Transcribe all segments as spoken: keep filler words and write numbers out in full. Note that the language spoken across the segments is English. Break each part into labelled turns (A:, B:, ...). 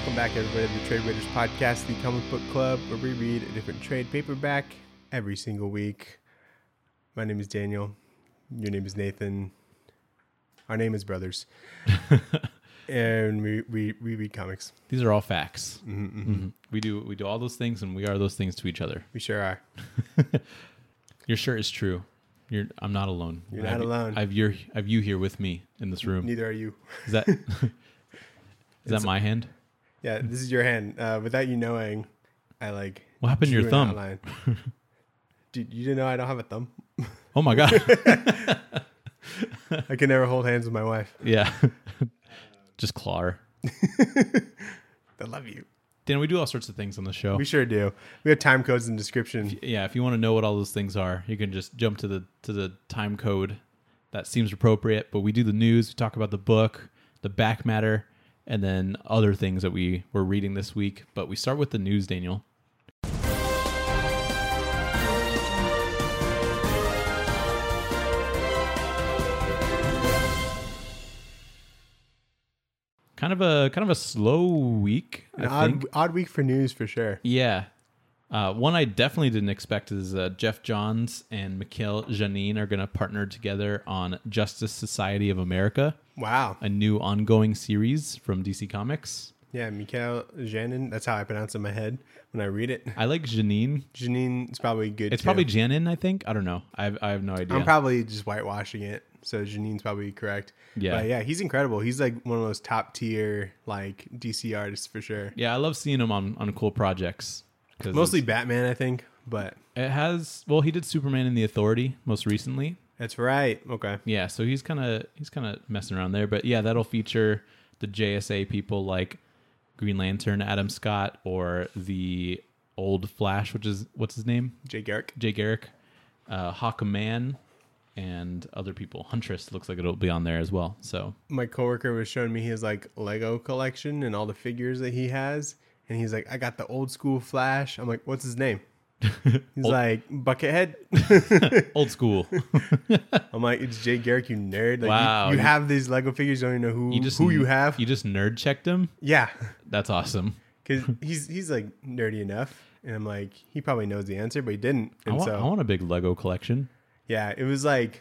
A: Welcome back, everybody, to the Trade Raiders Podcast, the comic book club, where we read a different trade paperback every single week. My name is Daniel. Your name is Nathan. Our name is brothers. And we, we, we read comics.
B: These are all facts.
A: Mm-hmm, mm-hmm.
B: Mm-hmm. We do we do all those things, and we are those things to each other.
A: We sure are.
B: Your shirt is true. You're. I'm not alone.
A: You're
B: I
A: not
B: have,
A: alone.
B: I have your. I have you here with me in this room.
A: Neither are you.
B: Is that? is that my hand?
A: Yeah, this is your hand. Uh, without you knowing, I like.
B: What happened to
A: drew
B: your
A: an
B: thumb?
A: outline. Dude, you didn't know I don't have a thumb?
B: Oh my god.
A: I can never hold hands with my wife.
B: Yeah. Just claw her.
A: I love you.
B: Dan, we do all sorts of things on the show.
A: We sure do. We have time codes in the description.
B: Yeah, if you want to know what all those things are, you can just jump to the to the time code. That seems appropriate. But we do the news. We talk about the book, the back matter, and then other things that we were reading this week. But we start with the news, Daniel. Kind of a kind of a slow week.
A: An
B: I think.
A: odd, odd week for news for sure.
B: Yeah. Uh, one I definitely didn't expect is uh, Jeff Johns and Mikhail Janin are going to partner together on Justice Society of America,
A: Wow.
B: a new ongoing series from D C Comics.
A: Yeah, Mikhail Janin. That's how I pronounce it in my head when I read it.
B: I like Janin.
A: Janine is probably good.
B: It's
A: too.
B: probably Janin, I think. I don't know. I have, I have no idea.
A: I'm probably just whitewashing it, so Janine's probably correct.
B: Yeah.
A: But yeah, he's incredible. He's like one of those top tier like D C artists for sure.
B: yeah, I love seeing him on, on cool projects. 'Cause
A: Mostly Batman, I think, but
B: it has. Well, he did Superman and the Authority most recently.
A: that's right. Okay.
B: Yeah, so he's kind of he's kind of messing around there, but yeah, that'll feature the J S A people like Green Lantern, Adam Scott, or the old Flash, which is what's his name,
A: Jay Garrick.
B: Jay Garrick, uh, Hawkman, and other people. Huntress looks like it'll be on there as well. So
A: My coworker was showing me his like Lego collection and all the figures that he has, and he's like, "I got the old school Flash." I'm like, "What's his name?" He's
B: Old-
A: like, "Buckethead."
B: old school.
A: I'm like, "It's Jay Garrick, you nerd." Like,
B: Wow.
A: You, you
B: You-
A: have these Lego figures, you don't even know who
B: You just
A: who you have.
B: You just nerd checked him.
A: Yeah,
B: That's awesome.
A: because he's he's like nerdy enough, and I'm like, he probably knows the answer, but he didn't.
B: I
A: And
B: want,
A: so
B: I want a big Lego collection.
A: yeah, it was like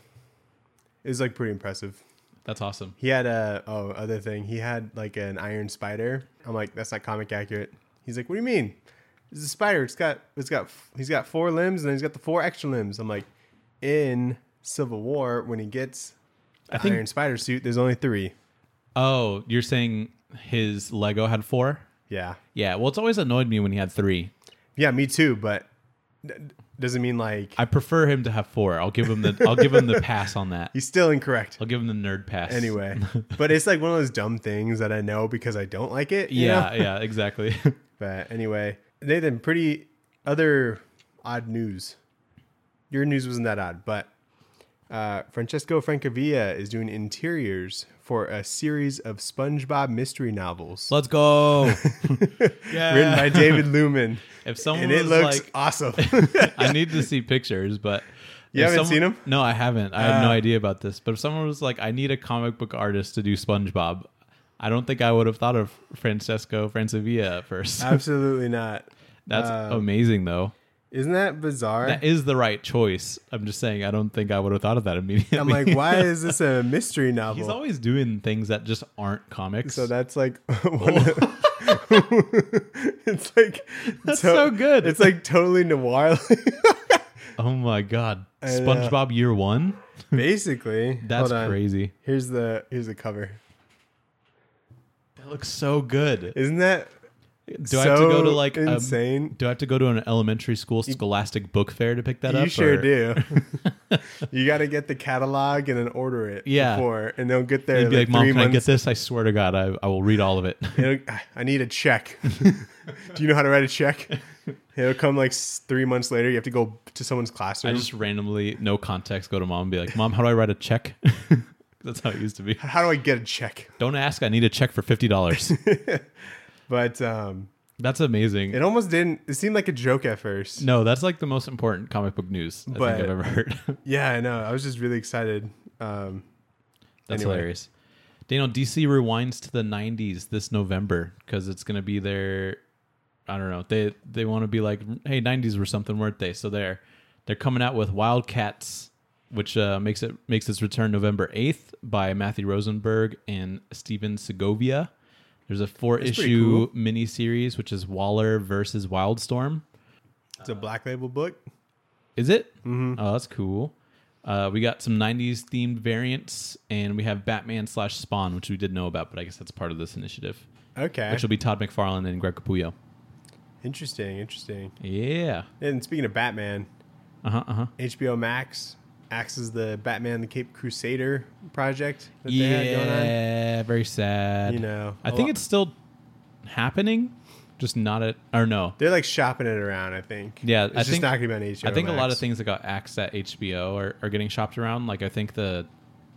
A: it was like pretty impressive.
B: That's awesome.
A: He had a oh other thing. He had like an Iron Spider. I'm like, that's not comic accurate. He's like, what do you mean? It's a spider. It's got it's got he's got four limbs and then he's got the four extra limbs. I'm like, in Civil War when he gets the
B: I think-
A: Iron Spider suit, there's only three.
B: Oh, you're saying his Lego had four?
A: Yeah,
B: Yeah. Well, it's always annoyed me when he had three.
A: yeah, me too. But d- doesn't mean like
B: I prefer him to have four. I'll give him the I'll give him the pass on that.
A: he's still incorrect.
B: I'll give him the nerd pass.
A: Anyway, but it's like one of those dumb things that I know because I don't like it. you
B: Yeah,
A: know?
B: yeah, exactly.
A: But anyway, Nathan, pretty other odd news. Your news wasn't that odd, but uh, Francesco Francavilla is doing interiors for a series of SpongeBob mystery novels
B: Let's go. Yeah.
A: written by David Lumen.
B: If someone
A: And it
B: was
A: looks
B: like,
A: awesome.
B: I need to see pictures, but
A: You
B: if
A: haven't
B: someone-
A: seen 'em?
B: No, I haven't. I have no
A: Uh,
B: idea about this. But if someone was like, I need a comic book artist to do SpongeBob, I don't think I would have thought of Francesco Francavilla at first.
A: Absolutely not.
B: That's
A: uh,
B: amazing, though.
A: Isn't that bizarre?
B: That is the right choice. I'm just saying, I don't think I would have thought of that immediately.
A: I'm like, why is this a mystery novel?
B: He's always doing things that just aren't comics.
A: So that's like one of- it's like
B: That's so good.
A: It's like totally noir.
B: Oh my god,
A: I know.
B: SpongeBob Year One.
A: Basically,
B: That's
A: hold on.
B: crazy.
A: Here's the here's the cover.
B: That looks so good.
A: Isn't that
B: Do I have to go to
A: so
B: like um,
A: insane?
B: do I have to go to an elementary school Scholastic book fair to pick that
A: You
B: up?
A: sure
B: or-
A: do. You got to get the catalog and then order it.
B: Yeah.
A: before, and they'll get there
B: They'd be like,
A: like,
B: "Mom,
A: three
B: can I get
A: months.
B: this? I swear to God, I, I will read all of it."
A: It'll- I need a check. Do you know how to write a check? It'll come like s- three months later. You have to go to someone's
B: I
A: classroom.
B: just randomly, no context, go to mom and be like, "Mom, how do I write a check?" That's how it used to be.
A: How do I get a check?
B: Don't ask. I need a check for fifty dollars.
A: But um,
B: That's amazing.
A: it almost didn't. It seemed like a joke at first.
B: No, that's like the most important comic book news I
A: But-
B: think I've ever heard.
A: Yeah, I know. I was just really excited. Um,
B: That's
A: Anyway.
B: hilarious. Daniel, D C rewinds to the nineties this November because it's going to be their, I don't know, they they want to be like, hey, nineties were something, weren't they? So they're they're coming out with Wildcats, which uh, makes it makes its return November eighth by Matthew Rosenberg and Steven Segovia. There's a four
A: That's
B: issue
A: cool.
B: mini series, which is Waller versus Wildstorm.
A: It's a Black Label book.
B: Is it?
A: Mm-hmm.
B: Oh, that's cool. Uh, we got some nineties themed variants, and we have Batman slash Spawn, which we did know about, but I guess that's part of this initiative.
A: Okay.
B: Which will be Todd McFarlane and Greg Capullo.
A: Interesting, interesting.
B: Yeah.
A: And speaking of Batman,
B: Uh-huh, uh-huh.
A: H B O Max axes the Batman the Cape Crusader project that they
B: Yeah,
A: had going on.
B: very sad.
A: You know,
B: I
A: a
B: think
A: lot-
B: it's still happening, just not at, or no.
A: They're like shopping it around, I think.
B: Yeah,
A: it's
B: I
A: just
B: think-
A: not going to be on H B O
B: I think
A: Max.
B: a lot of things that got axed at H B O are, are getting shopped around. Like, I think the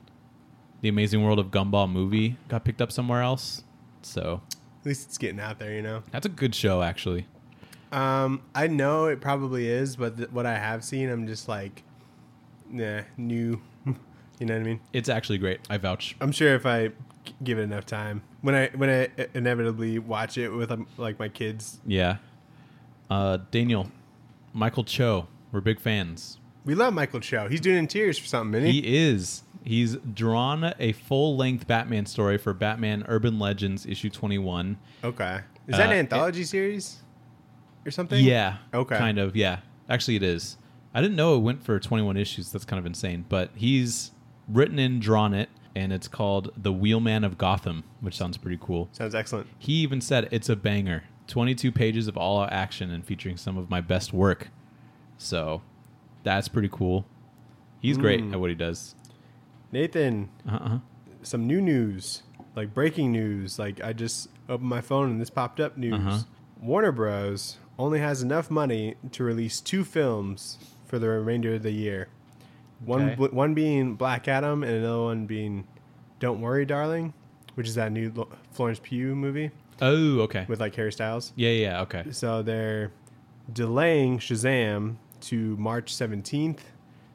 B: the Amazing World of Gumball movie got picked up somewhere else. So,
A: At least it's getting out there, you know.
B: that's a good show, actually.
A: Um, I know it probably is, but th- what I have seen, I'm just like, nah, new. You know what I mean?
B: It's actually great. I vouch.
A: I'm sure if I g- give it enough time, when I when I inevitably watch it with um, like my kids,
B: Yeah. Uh, Daniel, Michael Cho, we're big fans.
A: we love Michael Cho. He's doing interiors for something, isn't he?
B: He is. He's drawn a full-length Batman story for Batman Urban Legends issue twenty-one.
A: Okay, is that
B: Uh,
A: an
B: it-
A: anthology series or something?
B: Yeah.
A: Okay.
B: Kind of, yeah. Actually, it is. I didn't know it went for twenty-one issues. That's kind of insane. But he's written and drawn it, and it's called The Wheelman of Gotham, which sounds pretty cool.
A: Sounds excellent.
B: He even said it's a banger. twenty-two pages of all-out action and featuring some of my best work. So that's pretty cool. He's great
A: Mm.
B: at what he does.
A: Nathan,
B: Uh-uh.
A: some new news, like breaking news. Like I just opened my phone and this popped up news.
B: Uh-huh.
A: Warner Bros. Only has enough money to release two films for the remainder of the year. One
B: Okay.
A: one being Black Adam and another one being Don't Worry, Darling, which is that new Lo- Florence Pugh movie
B: Oh, okay.
A: with like Harry Styles.
B: Yeah, yeah, okay.
A: So they're delaying Shazam to March seventeenth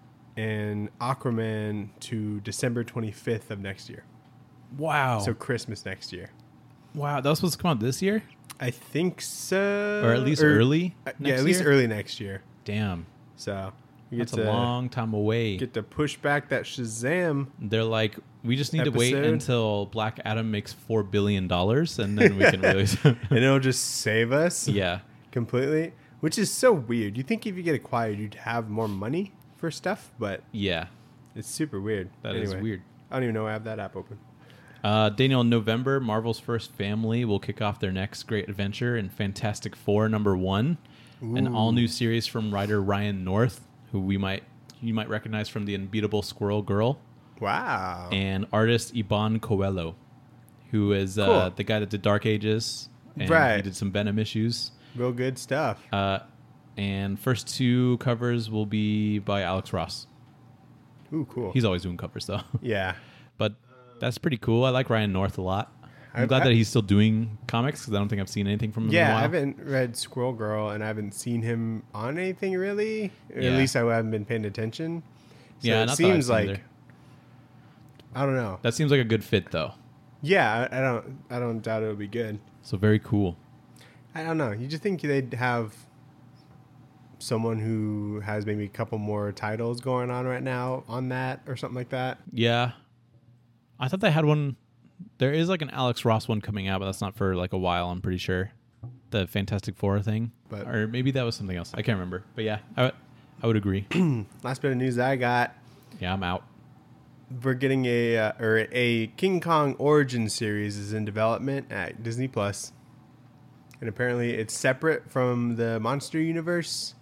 A: and Aquaman to December twenty-fifth of next year.
B: Wow.
A: So Christmas next year.
B: wow, that was supposed to come out this year?
A: I think so.
B: Or at least early
A: uh, Yeah,
B: next
A: at least
B: year?
A: early next year.
B: Damn.
A: So you get
B: That's a
A: to
B: long time away.
A: get to push back that Shazam.
B: They're like, we just need to wait
A: Episode.
B: until Black Adam makes four billion dollars, and then we can release.
A: And it'll just save us
B: Yeah,
A: completely, which is so weird. You think if you get acquired, you'd have more money for stuff, but
B: yeah,
A: it's super weird.
B: that is
A: Anyway,
B: weird.
A: I don't even know I have that app open.
B: Uh, Daniel, in November, Marvel's First Family will kick off their next great adventure in Fantastic Four number one, an
A: Ooh.
B: all-new series from writer Ryan North, who we might you might recognize from the Unbeatable Squirrel Girl,
A: Wow.
B: and artist Iban Coelho, who is uh,
A: Cool.
B: the guy that did Dark Ages, and
A: Right.
B: he did some Venom issues.
A: Real good stuff.
B: Uh, and first two covers will be by Alex Ross.
A: Ooh, cool.
B: He's always doing covers though,
A: yeah.
B: but that's pretty cool. I like Ryan North a lot. I'm
A: I-
B: glad
A: I-
B: that he's still doing comics because I don't think I've seen anything from him in a
A: Yeah,
B: while.
A: I haven't read Squirrel Girl, and I haven't seen him on anything really. Or
B: Yeah.
A: At least I haven't been paying attention. So
B: Yeah,
A: it
B: not that I've
A: seems
B: seen
A: like
B: either.
A: I don't know.
B: That seems like a good fit though.
A: Yeah, I, I don't. I don't doubt it'll be good.
B: So very cool.
A: I don't know. You just think they'd have someone who has maybe a couple more titles going on right now on that or something like that.
B: Yeah, I thought they had one. There is like an Alex Ross one coming out, but that's not for like a while. I'm pretty sure the Fantastic Four thing,
A: But-
B: or maybe that was something else. I can't remember. But yeah, I would I would agree.
A: Last bit of news I got:
B: Yeah, I'm out.
A: we're getting a uh, or a King Kong origin series is in development at Disney Plus, and apparently it's separate from the monster universe.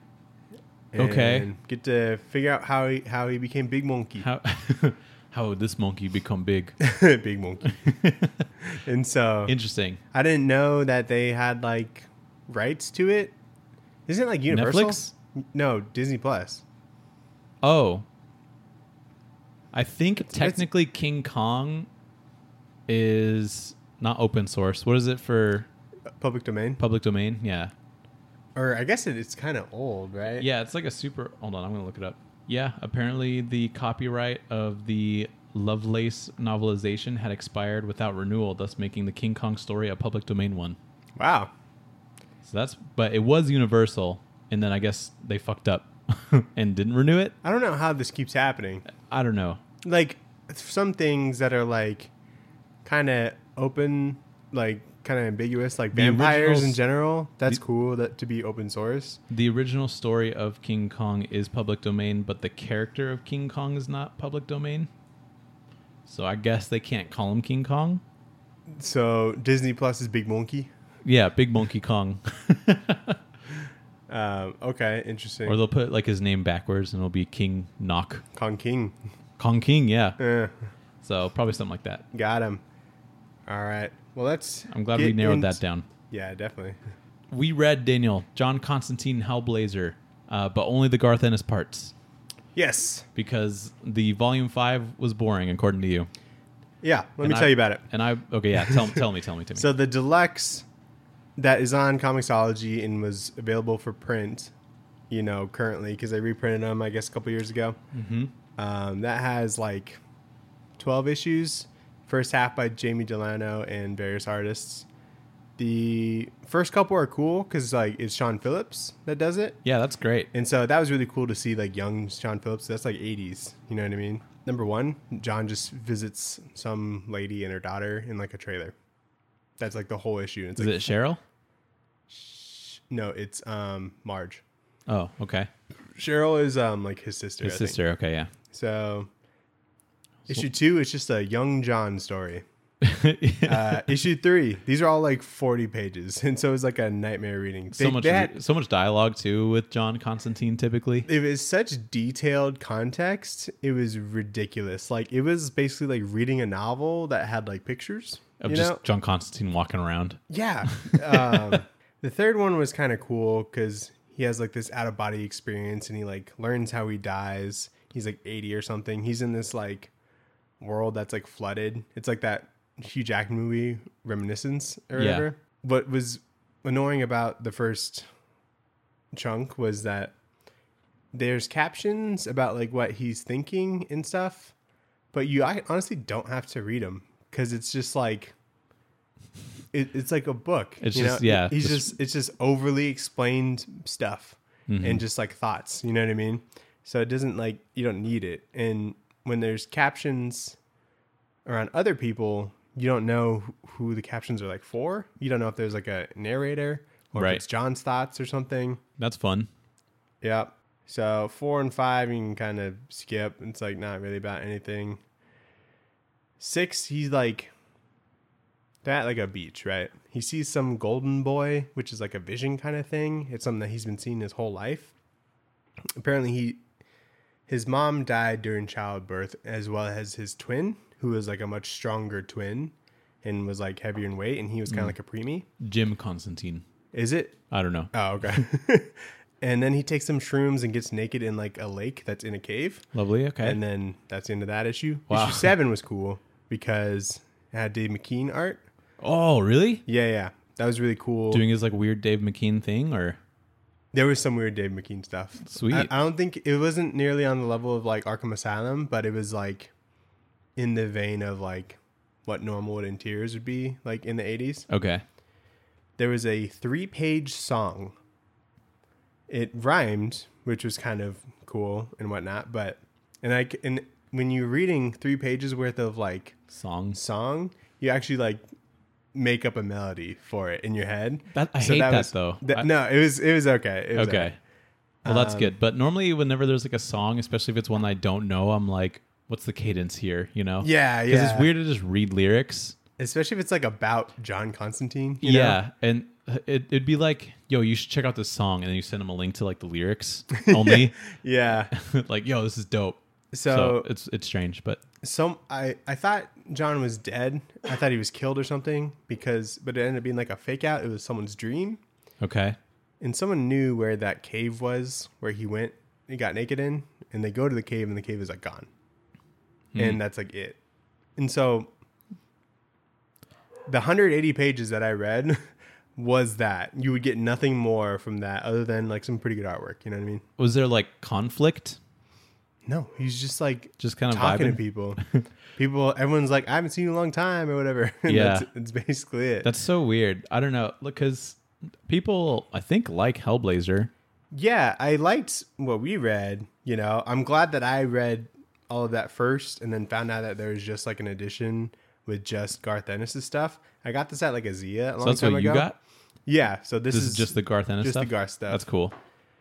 B: Okay.
A: And get to figure out how he how he became Big Monkey.
B: How how would this monkey become big?
A: Big Monkey. And so
B: Interesting.
A: I didn't know that they had like rights to it. Isn't it like Universal?
B: Netflix?
A: No, Disney Plus.
B: Oh, I think technically King Kong is not open source. What is it for
A: Public domain.
B: public domain? Yeah.
A: Or I guess it, it's kind of old, right?
B: Yeah, it's like a super. Hold on, I'm gonna look it up. Yeah, apparently the copyright of the Lovelace novelization had expired without renewal, thus making the King Kong story a public domain one.
A: Wow.
B: So that's, but it was Universal, and then I guess they fucked up and didn't renew it.
A: I don't know how this keeps happening.
B: I don't know.
A: Like some things that are like kind of open, like kind of ambiguous, like
B: The
A: vampires
B: originals-
A: in general. That's
B: the-
A: cool that to be open source.
B: The original story of King Kong is public domain, but the character of King Kong is not public domain. So I guess they can't call him King Kong.
A: So Disney Plus is Big Monkey.
B: Yeah, Big Monkey Kong.
A: Um, okay, interesting.
B: Or they'll put like his name backwards and it'll be King Knock.
A: Kong King.
B: Kong King, yeah.
A: Eh,
B: So probably something like that.
A: got him. All right. Well, let's.
B: I'm glad
A: get
B: we narrowed
A: into-
B: that down.
A: Yeah, definitely.
B: We read, Daniel, John Constantine Hellblazer, uh, but only the Garth Ennis parts
A: Yes.
B: because the volume five was boring, according to you.
A: Yeah. Let
B: And
A: me
B: I-
A: tell you about it.
B: And I, okay, yeah, tell, tell me, tell me, tell me.
A: So the deluxe that is on Comixology and was available for print, you know, currently because they reprinted them, I guess, a couple years ago.
B: mm-hmm.
A: Um, that has like twelve issues. First half by Jamie Delano and various artists. The first couple are cool because like it's Sean Phillips that does it,
B: Yeah, that's great.
A: and so that was really cool to see like young Sean Phillips. That's like eighties, you know what I mean? Number one, John just visits some lady and her daughter in like a trailer. That's like the whole issue. It's
B: Is
A: like
B: it Cheryl?
A: no, it's um Marge.
B: Oh, okay.
A: Cheryl is um like his sister.
B: His
A: I think.
B: sister. Okay, yeah.
A: So issue two is just a young John story. Uh, issue three, these are all like forty pages, and so it's like a nightmare reading.
B: so
A: They-
B: much,
A: they had-
B: so much dialogue too with John Constantine. Typically,
A: it was such detailed context. It was ridiculous. Like it was basically like reading a novel that had like pictures.
B: of
A: you
B: just
A: know?
B: John Constantine walking around.
A: Yeah. Um, the third one was kind of cool because he has like this out of body experience, and he like learns how he dies. He's like eighty or something. He's in this like world that's like flooded. It's like that Hugh Jackman movie Reminiscence or
B: Yeah.
A: whatever. What was annoying about the first chunk was that there's captions about like what he's thinking and stuff, but you I honestly don't have to read them because it's just like it, it's like a book.
B: It's
A: you
B: just-
A: know?
B: yeah,
A: He's
B: just-
A: just it's just overly explained stuff
B: Mhm.
A: and just like thoughts. You know what I mean? So it doesn't like you don't need it. And when there's captions around other people, you don't know who- who the captions are like for. You don't know if there's like a narrator or
B: Right.
A: if it's John's thoughts or something.
B: That's fun.
A: Yep. So four and five you can kind of skip. It's like not really about anything. Six, he's like that like a beach, right? He sees some golden boy, which is like a vision kind of thing. It's something that he's been seeing his whole life. Apparently he his mom died during childbirth, as well as his twin, who was like a much stronger twin and was like heavier in weight, and he was kind of like a preemie.
B: Jim Constantine.
A: Is it?
B: I don't know.
A: Oh, okay. And then he takes some shrooms and gets naked in like a lake that's in a cave.
B: Lovely. Okay.
A: And then that's the end of that issue.
B: Wow.
A: Issue seven was cool because it had Dave McKean art.
B: oh, really?
A: Yeah, yeah. That was really cool.
B: Doing his like weird Dave McKean thing, or
A: There was some weird Dave McKean stuff.
B: Sweet.
A: I, I don't think it wasn't nearly on the level of like Arkham Asylum, but it was like in the vein of like what Normal in Tears would be like in the eighties.
B: okay.
A: There was a three page song. It rhymed, which was kind of cool and whatnot, but and I c- and when you're reading three pages worth of like
B: Songs.
A: song, you actually like make up a melody for it in your head.
B: That I
A: So
B: hate that,
A: was-
B: though.
A: th-
B: I-
A: no, it was it was okay. It was
B: okay.
A: alright.
B: Well, that's
A: Um,
B: good. But normally, whenever there's like a song, especially if it's one I don't know, I'm like, "What's the cadence here?" You know?
A: Yeah,
B: Because
A: yeah.
B: it's weird to just read lyrics.
A: Especially if it's like about John Constantine. You know?
B: Yeah, and it, it'd be like, "Yo, you should check out this song," and then you send them a link to like the lyrics only.
A: Yeah.
B: Like, "Yo, this is dope."
A: So,
B: So it's it's strange, but
A: some I I thought John was dead. I thought he was killed or something because, but it ended up being like a fake out. It was someone's dream,
B: okay.
A: and someone knew where that cave was, where he went. He got naked in, and they go to the cave, and the cave is like gone,
B: Hmm.
A: and that's like it. And so, the one hundred eighty pages that I read was that you would get nothing more from that other than like some pretty good artwork. You know what I mean?
B: Was there like conflict?
A: No, he's just like
B: Just kind of
A: talking
B: vibing.
A: to people. People, everyone's like, I haven't seen you in a long time or whatever. And
B: Yeah.
A: that's, that's basically it.
B: That's so weird. I don't know. Look, because people, I think, like Hellblazer.
A: Yeah, I liked what we read. You know, I'm glad that I read all of that first and then found out that there was just like an edition with just Garth Ennis' stuff. I got this at like a Zia a long
B: So that's
A: time
B: what
A: ago.
B: you got?
A: Yeah, so this,
B: This
A: is,
B: is just the Garth Ennis
A: just
B: stuff?
A: the Garth stuff.
B: That's cool.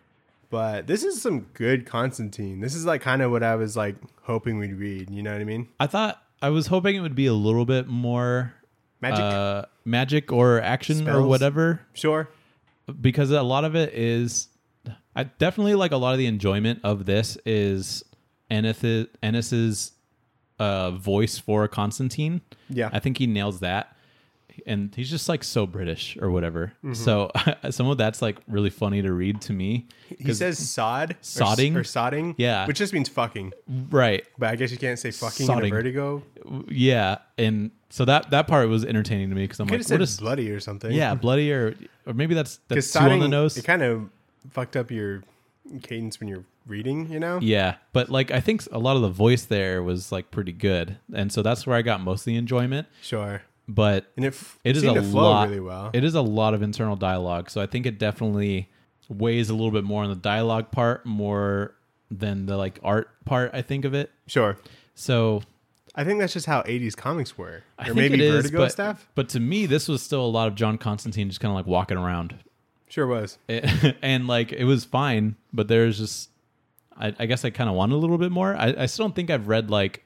A: But this is some good Constantine. This is like kind of what I was like hoping we'd read. You know what I mean?
B: I thought, I was hoping it would be a little bit more
A: Magic,
B: uh, magic or action or
A: Spells.
B: whatever.
A: sure.
B: Because a lot of it is, I definitely like a lot of the enjoyment of this is Ennis, Ennis's uh, voice for Constantine.
A: Yeah,
B: I think he nails that. And he's just like so British or whatever.
A: Mm-hmm.
B: So some of that's like really funny to read to me.
A: he
B: 'Cause-
A: says sod, or s-
B: Sodding?
A: or, sodding,
B: Yeah.
A: which just means fucking.
B: Right.
A: But I guess you can't say fucking in a
B: Sodding.
A: Vertigo.
B: Yeah. And so that, that part was entertaining to me because I'm
A: Could
B: like,
A: have said
B: what is,
A: bloody or something.
B: yeah, bloody or, or maybe that's,
A: because
B: that's too on the nose.
A: It kind of fucked up your cadence when you're reading. You know?
B: Yeah, but like I think a lot of the voice there was like pretty good, and so that's where I got most of the enjoyment.
A: Sure.
B: But
A: And it, f-
B: it is
A: seemed
B: a
A: to flow
B: lot.
A: really well.
B: It is a lot of internal dialogue, so I think it definitely weighs a little bit more on the dialogue part more than the like art part. I think of it.
A: Sure.
B: So
A: I think that's just how eighties comics were,
B: I
A: or
B: think
A: maybe
B: it is,
A: Vertigo
B: but,
A: stuff.
B: but to me, this was still a lot of John Constantine just kind of like walking around,
A: Sure was.
B: it, and like it was fine. But there's just, I, I guess I kind of wanted a little bit more. I, I still don't think I've read like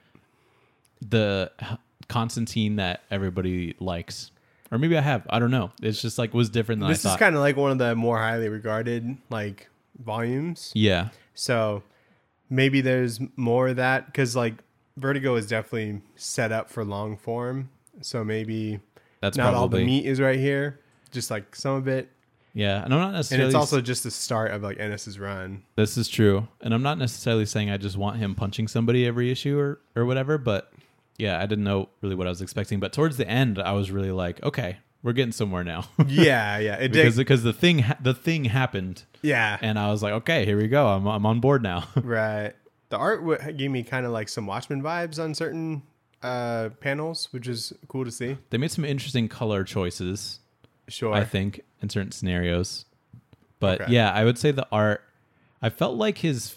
B: the Constantine that everybody likes, or maybe I have. I don't know. It's just like was different than
A: This
B: I
A: is
B: thought.
A: kind of like one of the more highly regarded like volumes.
B: yeah,
A: So maybe there's more of that because like Vertigo is definitely set up for long form. So maybe
B: that's
A: not all the
B: probably
A: meat is right here, just like some of it.
B: yeah. And I'm not
A: And
B: necessarily.
A: it's also just the start of like Ennis's run.
B: this is true, and I'm not necessarily saying I just want him punching somebody every issue or or whatever. But yeah, I didn't know really what I was expecting. But towards the end, I was really like, okay, we're getting somewhere now.
A: Yeah, yeah. It
B: because
A: did.
B: because the thing ha- the thing happened,
A: Yeah.
B: and I was like, okay, here we go. I'm I'm on board now.
A: Right. The art w- gave me kind of like some Watchmen vibes on certain uh, panels, which is cool to see.
B: They made some interesting color choices,
A: Sure.
B: I think, in certain scenarios. But
A: Okay.
B: yeah, I would say the art. I felt like his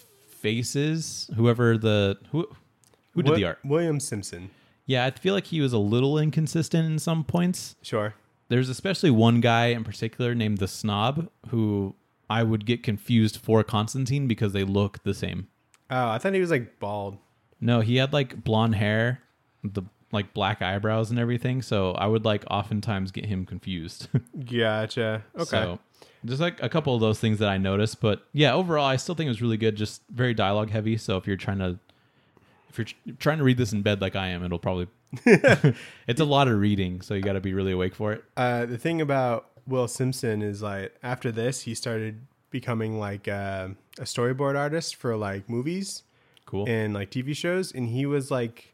B: faces, whoever the who who did
A: Wi-
B: the art.
A: William Simpson.
B: Yeah, I feel like he was a little inconsistent in some points.
A: Sure.
B: There's especially one guy in particular named the Snob who I would get confused for Constantine because they look the same.
A: Oh, I thought he was like bald.
B: No, he had like blonde hair, the like black eyebrows and everything. So I would like oftentimes get him confused.
A: Gotcha. Okay.
B: So there's like a couple of those things that I noticed, but yeah, overall I still think it was really good. Just very dialogue heavy. So if you're trying to, if you're tr- trying to read this in bed like I am, it'll probably, it's a lot of reading. So you got to be really awake for it.
A: Uh, the thing about Will Simpson is like after this, he started becoming like uh, a storyboard artist for like movies
B: Cool.
A: and like T V shows, and he was like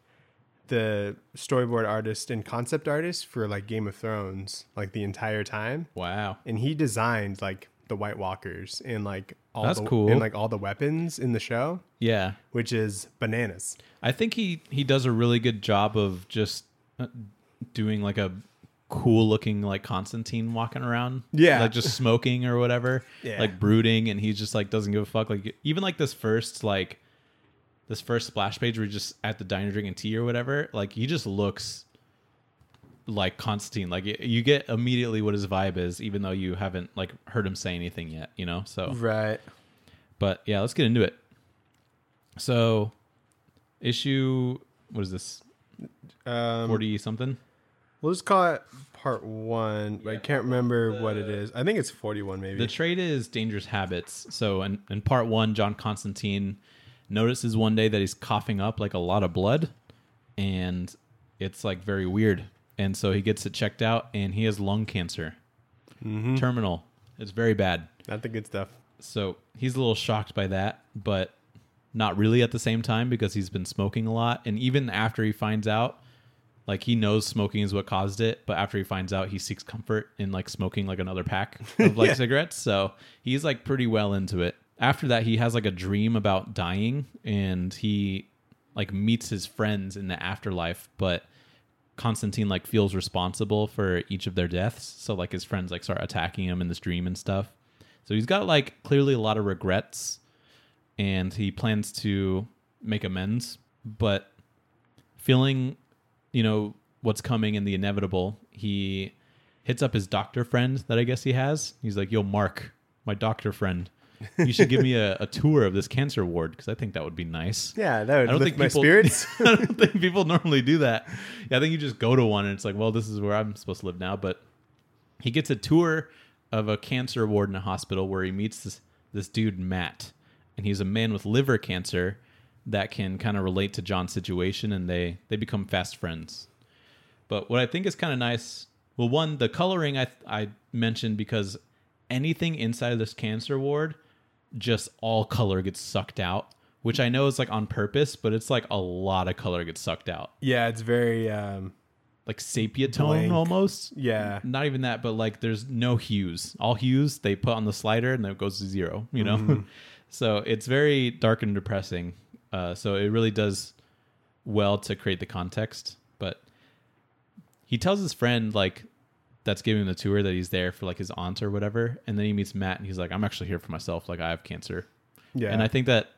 A: the storyboard artist and concept artist for like Game of Thrones like the entire time,
B: Wow.
A: and he designed like the White Walkers and like all
B: That's
A: the
B: cool.
A: and like all the weapons in the show,
B: Yeah.
A: which is bananas.
B: I think he, he does a really good job of just uh, doing like a cool looking like Constantine walking around.
A: Yeah.
B: Like just smoking or whatever.
A: Yeah.
B: Like brooding, and he just like doesn't give a fuck. Like even like this first like this first splash page where he's just at the diner drinking tea or whatever, like he just looks like Constantine. Like y- you get immediately what his vibe is, even though you haven't like heard him say anything yet, you know? So
A: Right.
B: but yeah, let's get into it. So issue what is this?
A: Um,
B: Forty something?
A: We'll just call it part one. But I can't remember what it is. I think it's forty-one, maybe.
B: The trade is Dangerous Habits. So in, in part one, John Constantine notices one day that he's coughing up like a lot of blood, and it's like very weird. And so he gets it checked out, and he has lung cancer.
A: Mm-hmm.
B: Terminal. It's very bad.
A: Not the good stuff.
B: So he's a little shocked by that, but not really at the same time because he's been smoking a lot. And even after he finds out, like he knows smoking is what caused it, but after he finds out, he seeks comfort in like smoking like another pack of like
A: Yeah.
B: cigarettes. So he's like pretty well into it. after that, he has like a dream about dying, and he like meets his friends in the afterlife, but Constantine like feels responsible for each of their deaths. So like his friends like start attacking him in this dream and stuff. So he's got like clearly a lot of regrets, and he plans to make amends, but feeling, you know, what's coming and the inevitable, he hits up his doctor friend that I guess he has. He's like, yo, Mark, my doctor friend, you should give me a, a tour of this cancer ward, because I think that would be nice.
A: Yeah, that would
B: I don't
A: lift
B: think
A: my
B: people,
A: spirits.
B: I don't think people normally do that. Yeah, I think you just go to one and it's like, well, this is where I'm supposed to live now. But he gets a tour of a cancer ward in a hospital where he meets this, this dude, Matt. And he's a man with liver cancer that can kind of relate to John's situation, and they, they become fast friends. But what I think is kind of nice, well, one, the coloring I I mentioned, because anything inside of this cancer ward, just all color gets sucked out, which I know is like on purpose, but it's like a lot of color gets sucked out.
A: Yeah, it's very um,
B: like sepia tone
A: blank.
B: almost.
A: Yeah.
B: Not even that, but like there's no hues. All hues they put on the slider and then it goes to zero, you know? Mm-hmm. So it's very dark and depressing. Uh, so it really does well to create the context. But he tells his friend, like, that's giving him the tour, that he's there for like his aunt or whatever. And then he meets Matt and he's like, I'm actually here for myself. Like, I have cancer.
A: Yeah.
B: And I think that,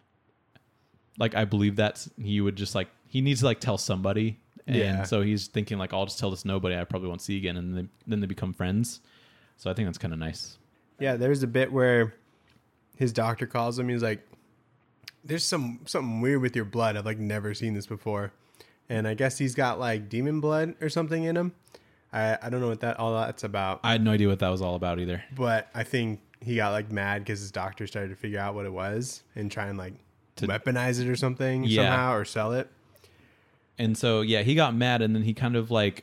B: like, I believe that he would just like, he needs to like tell somebody. And
A: yeah.
B: so he's thinking like, I'll just tell this nobody I probably won't see again. And then, then they become friends. So I think that's kind of nice.
A: Yeah. There's a bit where his doctor calls him. He's like, there's some, something weird with your blood. I've like never seen this before. And I guess he's got like demon blood or something in him. I, I don't know what that all that's about.
B: I had no idea what that was all about either.
A: But I think he got like mad because his doctor started to figure out what it was and try and like to weaponize it or something yeah. somehow, or sell it.
B: And so, yeah, he got mad, and then he kind of like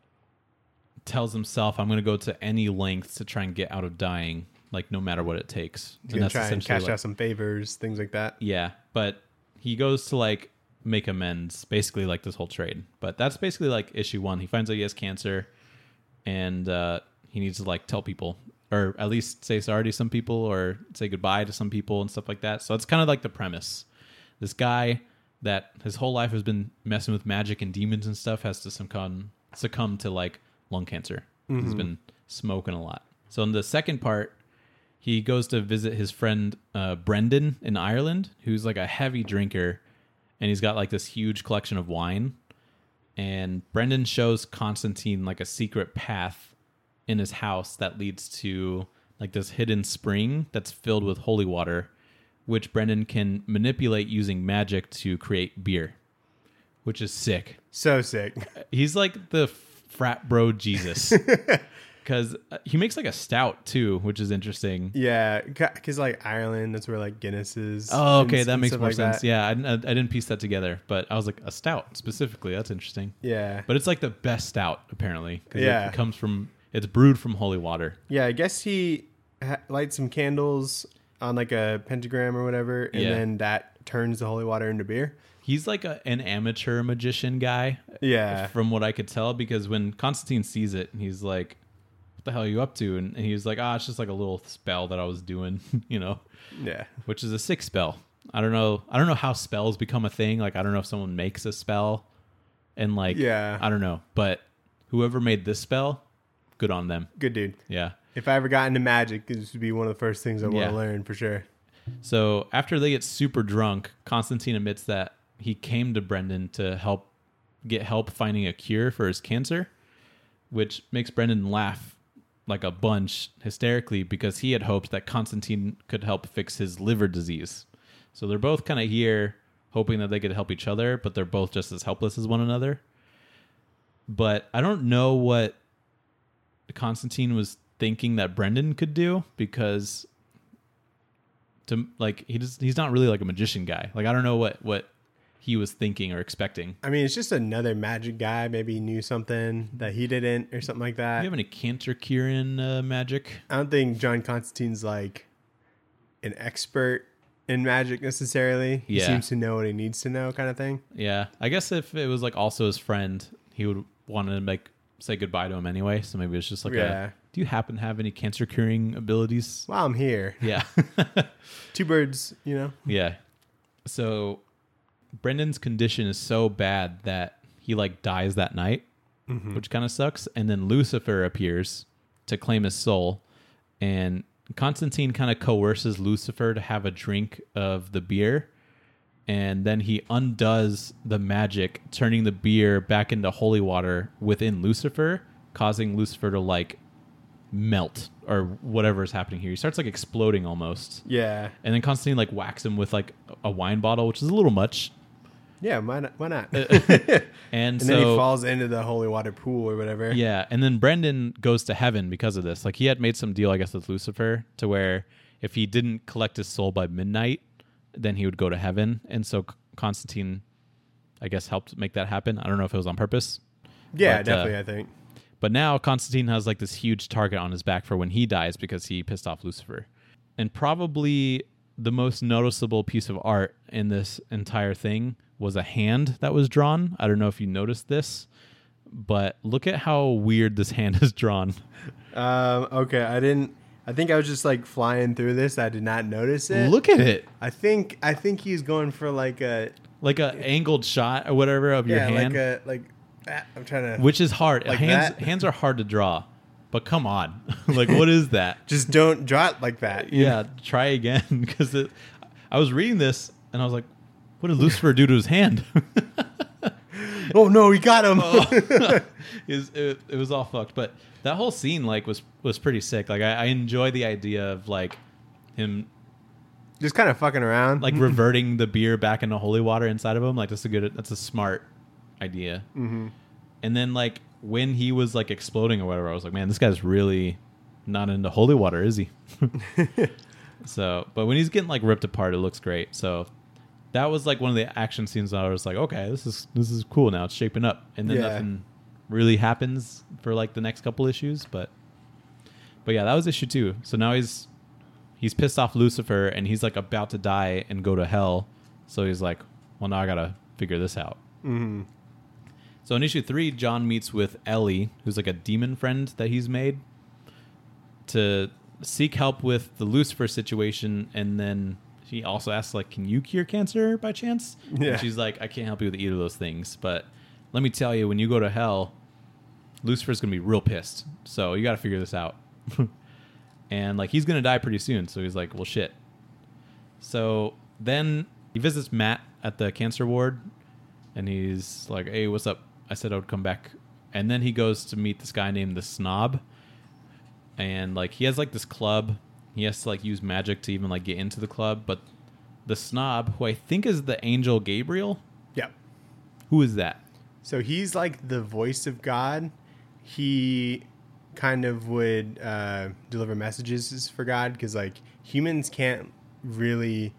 B: tells himself, I'm going to go to any lengths to try and get out of dying, like no matter what it takes.
A: He's going to try and cash like, out some favors, things like that.
B: Yeah, but he goes to like make amends, basically like this whole trade. But that's basically like issue one. He finds out he has cancer, and uh, he needs to like tell people, or at least say sorry to some people, or say goodbye to some people and stuff like that. So it's kind of like the premise. This guy that his whole life has been messing with magic and demons and stuff has to succumb succumb to like lung cancer. Mm-hmm. He's been smoking a lot. So in the second part, he goes to visit his friend uh, Brendan in Ireland, who's like a heavy drinker, and he's got like this huge collection of wine. And Brendan shows Constantine like a secret path in his house that leads to like this hidden spring that's filled with holy water, which Brendan can manipulate using magic to create beer, which is sick.
A: So sick.
B: He's like the frat bro Jesus. Because he makes like a stout too, which is interesting.
A: Yeah, because like Ireland, that's where like Guinness is.
B: Oh, okay, and, that
A: and
B: makes more
A: like
B: sense.
A: That.
B: Yeah, I, I didn't piece that together, but I was like, a stout specifically. That's interesting.
A: Yeah,
B: but it's like the best stout apparently.
A: Yeah,
B: it, it comes from it's brewed from holy water.
A: Yeah, I guess he ha- lights some candles on like a pentagram or whatever, and yeah. then that turns the holy water into beer.
B: He's like a, an amateur magician guy.
A: Yeah,
B: from what I could tell, because when Constantine sees it, he's like, what the hell are you up to? And, and he was like, ah, it's just like a little spell that I was doing, you know?
A: Yeah.
B: Which is a sick spell. I don't know. I don't know how spells become a thing. Like, I don't know if someone makes a spell and like,
A: yeah,
B: I don't know. But whoever made this spell, good on them.
A: Good dude.
B: Yeah.
A: If I ever got into magic, this would be one of the first things I want
B: yeah.
A: to learn for sure.
B: So after they get super drunk, Constantine admits that he came to Brendan to help get help finding a cure for his cancer, which makes Brendan laugh like a bunch hysterically, because he had hoped that Constantine could help fix his liver disease. So they're both kind of here hoping that they could help each other, but they're both just as helpless as one another. But I don't know what Constantine was thinking that Brendan could do, because to like he just he's not really like a magician guy. Like, I don't know what what he was thinking or expecting.
A: I mean, it's just another magic guy. Maybe he knew something that he didn't or something like that.
B: Do you have any cancer curing uh, magic?
A: I don't think John Constantine's like an expert in magic necessarily. He
B: yeah.
A: seems to know what he needs to know, kind of thing.
B: Yeah. I guess if it was like also his friend, he would want to like say goodbye to him anyway. So maybe it's just like
A: yeah.
B: a do you happen to have any cancer curing abilities?
A: While I'm here,
B: Yeah.
A: two birds, you know.
B: Yeah. So Brendan's condition is so bad that he like dies that night, mm-hmm. which kind of sucks. And then Lucifer appears to claim his soul, and Constantine kind of coerces Lucifer to have a drink of the beer, and then he undoes the magic, turning the beer back into holy water within Lucifer, causing Lucifer to like melt or whatever is happening here. He starts like exploding almost.
A: Yeah.
B: And then Constantine like whacks him with like a wine bottle, which is a little much.
A: Yeah, why not? Why not?
B: and
A: and
B: so,
A: then he falls into the holy water pool or whatever.
B: Yeah, and then Brendan goes to heaven because of this. Like he had made some deal, I guess, with Lucifer to where if he didn't collect his soul by midnight, then he would go to heaven. And so Constantine, I guess, helped make that happen. I don't know if it was on purpose.
A: Yeah,
B: but,
A: definitely,
B: uh,
A: I think.
B: But now Constantine has like this huge target on his back for when he dies because he pissed off Lucifer. And probably the most noticeable piece of art in this entire thing was a hand that was drawn. I don't know if you noticed this, but look at how weird this hand is drawn.
A: Um, okay, I didn't. I think I was just like flying through this. I did not notice it.
B: Look at it.
A: I think I think he's going for like a
B: like a angled shot or whatever of your
A: yeah,
B: hand.
A: like a like. ah, I'm trying to.
B: Which is hard.
A: Like
B: hands
A: that?
B: hands are hard to draw, but come on, like what is that?
A: Just don't draw it like that.
B: Yeah, try again because I was reading this and I was like, what did Lucifer do to his hand?
A: Oh no, he got him.
B: Oh. it, was, it, it was all fucked. But that whole scene like was was pretty sick. Like I, I enjoy the idea of like him
A: Just kind of fucking around,
B: like reverting the beer back into holy water inside of him. Like that's a good, that's a smart idea.
A: Mm-hmm.
B: And then like when he was like exploding or whatever, I was like, man, this guy's really not into holy water, is he? So, but when he's getting like ripped apart, it looks great. So that was like one of the action scenes that I was like, okay, this is this is cool now. It's shaping up, and then
A: Yeah.
B: nothing really happens for like the next couple issues. But but yeah, that was issue two. So now he's he's pissed off Lucifer, and he's like about to die and go to hell. So he's like, well, now I gotta figure this out.
A: Mm-hmm.
B: So in issue three, John meets with Ellie, who's like a demon friend that he's made, to seek help with the Lucifer situation, and then she also asks, like, can you cure cancer by chance?
A: Yeah.
B: And she's like, I can't help you with either of those things, but let me tell you, when you go to hell, Lucifer's going to be real pissed, so you got to figure this out. And, like, he's going to die pretty soon, so he's like, well, shit. So then he visits Matt at the cancer ward, and he's like, hey, what's up? I said I would come back. And then he goes to meet this guy named the Snob, and, like, he has, like, this club. He has to like use magic to even like get into the club. But the Snob, who I think is the angel Gabriel.
A: Yeah.
B: Who is that?
A: So he's like the voice of God. He kind of would uh, deliver messages for God because like humans can't really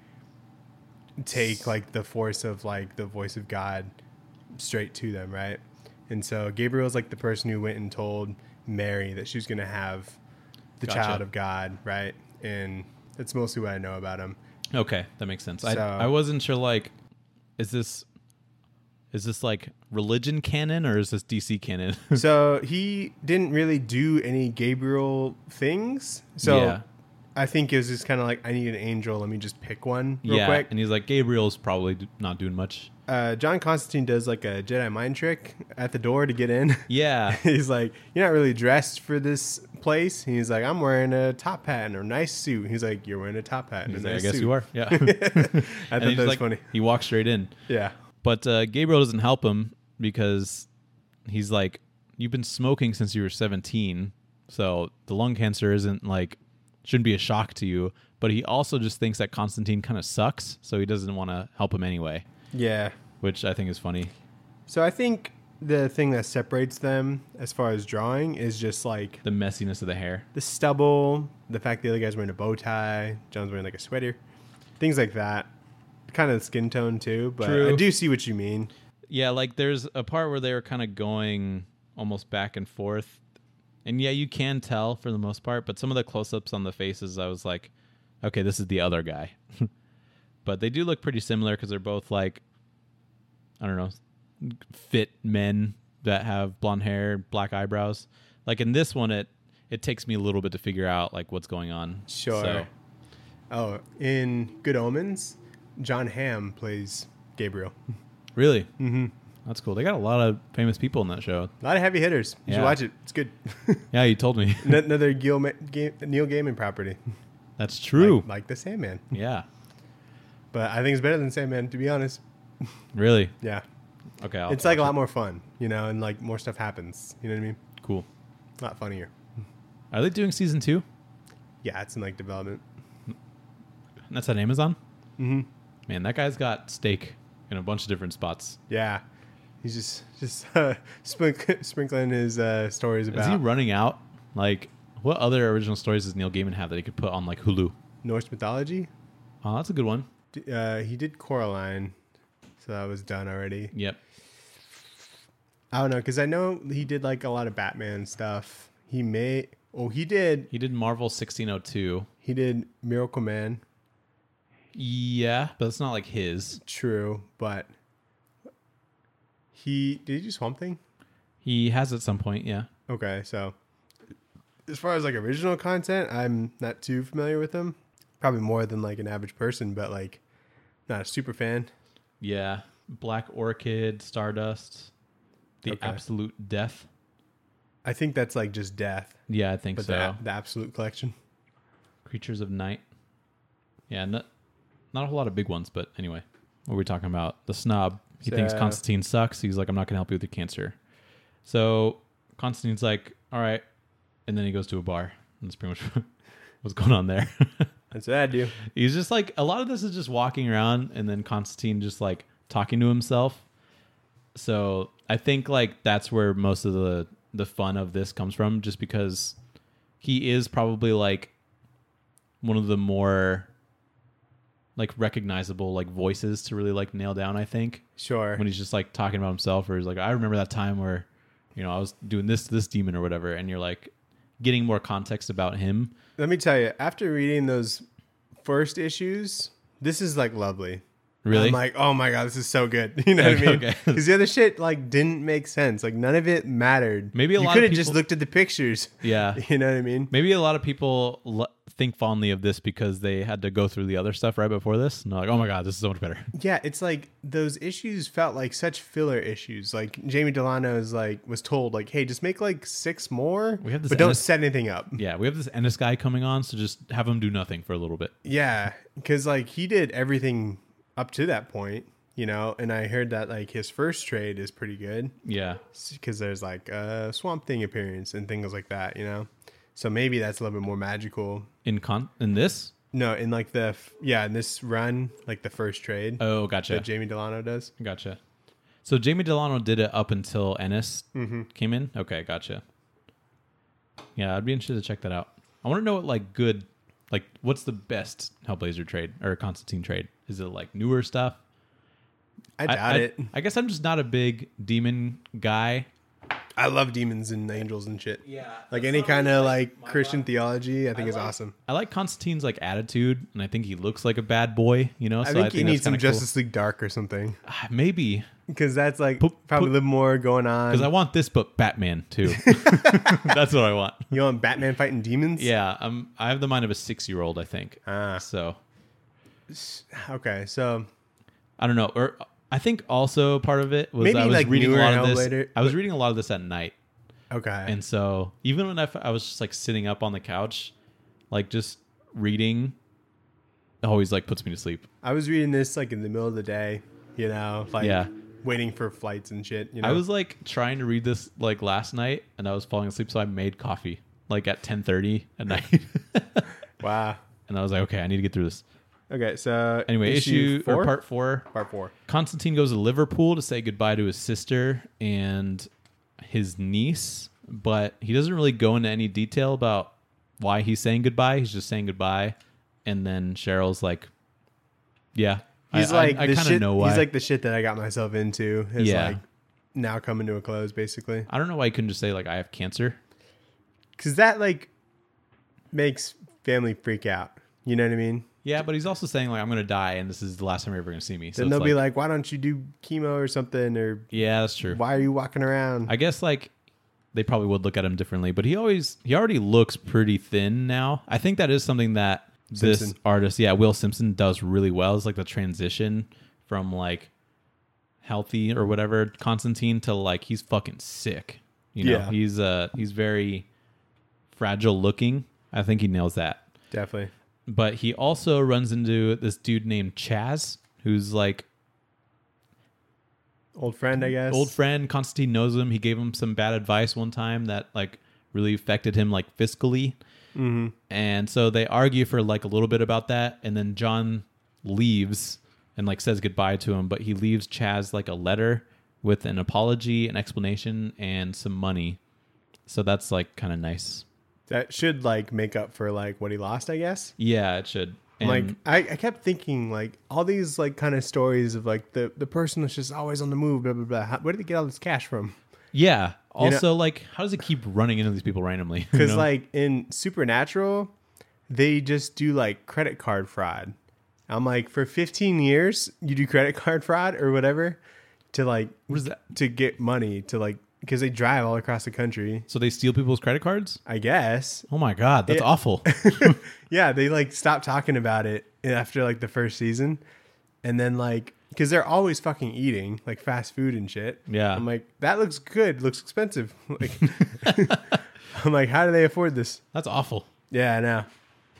A: take like the force of like the voice of God straight to them, right? And so Gabriel's like the person who went and told Mary that she was going to have the
B: Gotcha.
A: child of God, right? And that's mostly what I know about him.
B: Okay, that makes sense.
A: So-
B: I I wasn't sure. Like, is this is this like religion canon or is this D C canon?
A: So he didn't really do any Gabriel things. So
B: yeah,
A: I think it was just kind of like, I need an angel. Let me just pick one real
B: yeah.
A: quick.
B: And he's like, Gabriel's probably d- not doing much.
A: Uh, John Constantine does like a Jedi mind trick at the door to get in.
B: Yeah,
A: He's like, you're not really dressed for this place. He's like, I'm wearing a top hat and a nice suit. He's like, you're wearing a top hat and
B: he's
A: a
B: like,
A: nice
B: I guess
A: suit.
B: you are. Yeah,
A: I
B: And
A: thought
B: he's
A: that was
B: like,
A: funny.
B: He walks straight in.
A: Yeah.
B: But uh, Gabriel doesn't help him because he's like, you've been smoking since you were seventeen, so the lung cancer isn't like, shouldn't be a shock to you. But he also just thinks that Constantine kind of sucks, so he doesn't want to help him anyway,
A: Yeah.
B: which I think is funny.
A: So I think the thing that separates them as far as drawing is just like
B: The messiness of the hair.
A: the stubble, the fact the other guy's wearing a bow tie, John's wearing like a sweater, things like that. Kind of the skin tone too, but
B: True.
A: I do see what you mean.
B: Yeah, like there's a part where they were kind of going almost back and forth. And yeah, you can tell for the most part, but some of the close-ups on the faces, I was like, okay, this is the other guy. But they do look pretty similar because they're both like, I don't know, fit men that have blonde hair, black eyebrows. Like in this one, it it takes me a little bit to figure out like what's going on.
A: Sure.
B: So,
A: Oh, in Good Omens, John Hamm plays Gabriel.
B: really? Mm-hmm. That's cool. They got a lot of famous people in that show.
A: A lot of heavy hitters. You
B: Yeah.
A: should watch it. It's good.
B: Yeah, you told me.
A: N- Another Gil Ma- Ga- Neil Gaiman property.
B: That's true.
A: Like, like the Sandman.
B: Yeah.
A: But I think it's better than Sandman, to be honest.
B: Really?
A: Yeah.
B: Okay. I'll
A: It's like a
B: watch
A: lot
B: it.
A: more fun, you know, and like more stuff happens. You know what I mean?
B: Cool.
A: A lot funnier.
B: Are they doing season two?
A: Yeah, it's in like development.
B: That's on Amazon?
A: Mm-hmm.
B: Man, that guy's got stake in a bunch of different spots.
A: Yeah. He's just just uh, sprink- sprinkling his uh, stories
B: Is he
A: about
B: running out? Like, what other original stories does Neil Gaiman have that he could put on like Hulu?
A: Norse mythology.
B: Oh, that's a good one.
A: D- Uh, he did Coraline, so that was done already.
B: Yep.
A: I don't know, because I know he did like a lot of Batman stuff. He may, oh, he did,
B: He did Marvel sixteen oh two.
A: he did Miracle Man.
B: Yeah, but it's not like his.
A: True, but he did he do Swamp Thing?
B: He has at some point, yeah.
A: Okay, so as far as like original content, I'm not too familiar with him. Probably more than like an average person, but like not a super fan.
B: Yeah. Black Orchid, Stardust, The
A: Okay.
B: Absolute Death.
A: I think that's like just Death,
B: Yeah, I think
A: but
B: so.
A: the, the Absolute Collection.
B: Creatures of Night. Yeah, not, not a whole lot of big ones, but anyway. What were we talking about? The snob. He thinks
A: So-
B: Constantine sucks. He's like, I'm not going to help you with your cancer. So Constantine's like, all right. And then he goes to a bar. And that's pretty much what's going on there.
A: That's what I do.
B: He's just like, a lot of this is just walking around and then Constantine just like talking to himself. So I think like that's where most of the, the fun of this comes from, just because he is probably like one of the more like recognizable like voices to really like nail down, I think,
A: Sure.
B: when he's just like talking about himself, or he's like, I remember that time where, you know, I was doing this to this demon or whatever, and you're like getting more context about him.
A: Let me tell you, after reading those first issues, this is like lovely.
B: Really?
A: I'm like, oh my God, this is so good. You know what I
B: Okay,
A: mean?
B: okay.
A: Because the other shit like didn't make sense. Like none of it mattered.
B: Maybe a
A: you
B: lot
A: could
B: of
A: have just
B: people-
A: looked at the pictures.
B: Yeah.
A: You know what I mean?
B: Maybe a lot of people l- think fondly of this because they had to go through the other stuff right before this. And they're like, oh my God, this is so much better.
A: Yeah, it's like those issues felt like such filler issues. Like Jamie Delano is like was told like, hey, just make like six more,
B: We have this
A: but don't
B: Ennis-
A: set anything up.
B: Yeah, we have this Ennis guy coming on, so just have him do nothing for a little bit.
A: Yeah, because like he did everything up to that point, you know. And I heard that like his first trade is pretty good
B: Yeah.
A: because there's like a Swamp Thing appearance and things like that, you know. So maybe that's a little bit more magical.
B: In con in this?
A: No, in like the f- yeah, in this run, like the first trade
B: Oh, gotcha.
A: that Jamie Delano does.
B: Gotcha. So Jamie Delano did it up until Ennis
A: Mm-hmm.
B: came in? Okay, gotcha. Yeah, I'd be interested to check that out. I want to know what like good, like what's the best Hellblazer trade or Constantine trade? Is it like newer stuff?
A: I doubt
B: I,
A: it.
B: I guess I'm just not a big demon guy.
A: I love demons and angels and shit.
B: Yeah.
A: Like any kind of like Christian theology, I think is awesome.
B: I like Constantine's like attitude, and I think he looks like a bad boy, you know?
A: I
B: So
A: think he
B: that's
A: needs some
B: kinda cool.
A: Justice League Dark or something
B: Ah, maybe.
A: because that's like
B: Put-
A: probably
B: put-
A: a little more going on.
B: Because I want this book Batman too. That's what I want.
A: You want Batman fighting demons?
B: Yeah, I'm. I have the mind of a six-year-old, I think.
A: Ah,
B: So
A: okay. So
B: I don't know. Or I think also part of it was
A: Maybe,
B: I was
A: like,
B: reading a
A: newer
B: lot of this.
A: Hellblazer,
B: I was
A: but-
B: reading a lot of this at night,
A: okay.
B: and so even when I, f- I was just like sitting up on the couch, like just reading, always like puts me to sleep.
A: I was reading this like in the middle of the day, you know, like
B: Yeah.
A: waiting for flights and shit. You know,
B: I was like trying to read this like last night, and I was falling asleep, so I made coffee like at ten thirty at night,
A: wow.
B: and I was like, okay, I need to get through this.
A: Okay, so
B: Anyway, issue,
A: four,
B: or part four.
A: part four.
B: Constantine goes to Liverpool to say goodbye to his sister and his niece, but he doesn't really go into any detail about why he's saying goodbye. He's just saying goodbye, and then Cheryl's like, "Yeah,
A: He's
B: I,
A: like
B: I, I
A: the
B: kind of
A: shit.
B: know why."
A: He's like the shit that I got myself into. Is
B: Yeah.
A: like now coming to a close, basically.
B: I don't know why he couldn't just say like, "I have cancer."
A: Because that like makes family freak out. You know what I mean?
B: Yeah, but he's also saying like, "I'm gonna die, and this is the last time you're ever gonna see me." So
A: Then
B: it's
A: they'll
B: like,
A: be like, "Why don't you do chemo or something?" Or
B: "Yeah, that's true."
A: "Why are you walking around?"
B: I guess like they probably would look at him differently. But he always he already looks pretty thin now. I think that is something that this
A: Simpson.
B: artist, yeah, Will Simpson, does really well. It's like the transition from like healthy or whatever Constantine to like he's fucking sick. You know,
A: Yeah.
B: he's uh he's very fragile looking. I think he nails that.
A: Definitely.
B: But he also runs into this dude named Chaz, who's like
A: Old friend, I guess.
B: old friend. Constantine knows him. He gave him some bad advice one time that like really affected him like fiscally.
A: Mm-hmm.
B: And so they argue for like a little bit about that, and then John leaves and like says goodbye to him, but he leaves Chaz like a letter with an apology, an explanation, and some money. So that's like kind of nice.
A: That should like make up for like what he lost, I guess.
B: Yeah, it should. And
A: Like I, I kept thinking like all these like kind of stories of like the, the person that's just always on the move, blah blah blah. How, where did they get all this cash from?
B: yeah.
A: You know-
B: Also, like, how does it keep running into these people randomly? You
A: Because
B: know?
A: like in Supernatural, they just do like credit card fraud. I'm like, for fifteen years, you do credit card fraud or whatever to like
B: what is that?
A: to get money to like because they drive all across the country.
B: So they steal people's credit cards?
A: I guess.
B: Oh my god, that's
A: Yeah.
B: awful.
A: Yeah, they like stopped talking about it after like the first season, and then like because they're always fucking eating like fast food and shit.
B: Yeah.
A: I'm like, that looks good, looks expensive. Like, I'm like, how do they afford this?
B: That's awful.
A: Yeah, I know.